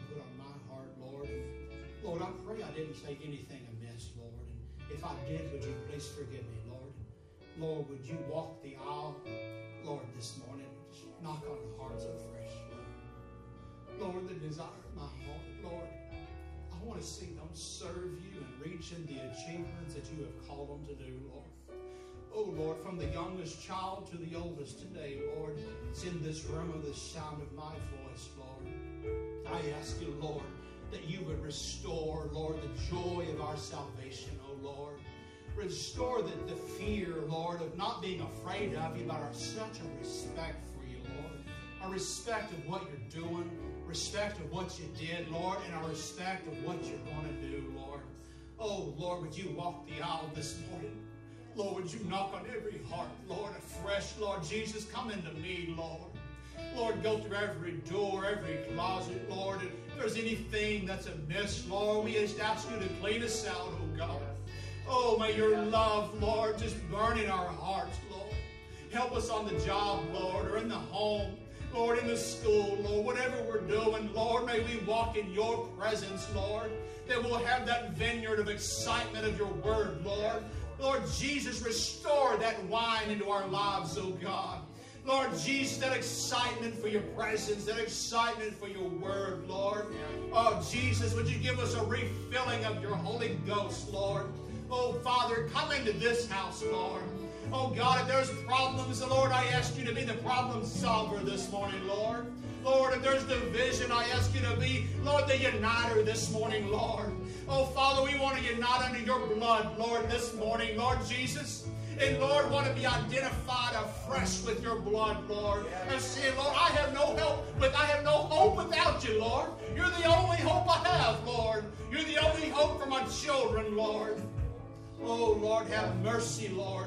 put on my heart, Lord. And Lord, I pray I didn't say anything amiss, Lord. And if I did, would you please forgive me, Lord? Lord, would you walk the aisle, Lord, this morning? Just knock on the hearts afresh, Lord. Lord, the desire of my heart, Lord, I want to see them serve you and reach in the achievements that you have called them to do, Lord. Oh, Lord, from the youngest child to the oldest today, Lord, it's in this room of the sound of my voice, Lord. I ask you, Lord, that you would restore, Lord, the joy of our salvation, oh, Lord. Restore the, the fear, Lord, of not being afraid of you, but our, such a respect for you, Lord. Our respect of what you're doing, respect of what you did, Lord, and our respect of what you're going to do, Lord. Oh, Lord, would you walk the aisle this morning? Lord, would you knock on every heart, Lord, afresh, Lord Jesus, come into me, Lord. Lord, go through every door, every closet, Lord. And if there's anything that's amiss, Lord, we just ask you to clean us out, oh God. Oh, may your love, Lord, just burn in our hearts, Lord. Help us on the job, Lord, or in the home, Lord, in the school, Lord, whatever we're doing, Lord, may we walk in your presence, Lord, that we'll have that vineyard of excitement of your word, Lord. Lord Jesus, restore that wine into our lives, oh God. Lord Jesus, that excitement for your presence, that excitement for your word, Lord. Oh, Jesus, would you give us a refilling of your Holy Ghost, Lord? Oh, Father, come into this house, Lord. Oh, God, if there's problems, Lord, I ask you to be the problem solver this morning, Lord. Lord, if there's division, I ask you to be, Lord, the uniter this morning, Lord. Oh, Father, we want to unite under your blood, Lord, this morning, Lord Jesus. And, Lord, want to be identified afresh with your blood, Lord. And say, Lord, I have no help, with, I have no hope without you, Lord. You're the only hope I have, Lord. You're the only hope for my children, Lord. Oh, Lord, have mercy, Lord.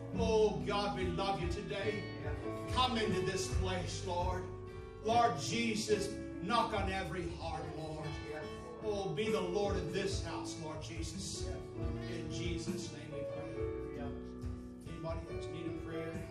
Oh, God, we love you today. Come into this place, Lord. Lord Jesus, knock on every heart, Lord. Oh, be the Lord of this house, Lord Jesus. In Jesus' name we pray. Anybody else need a prayer?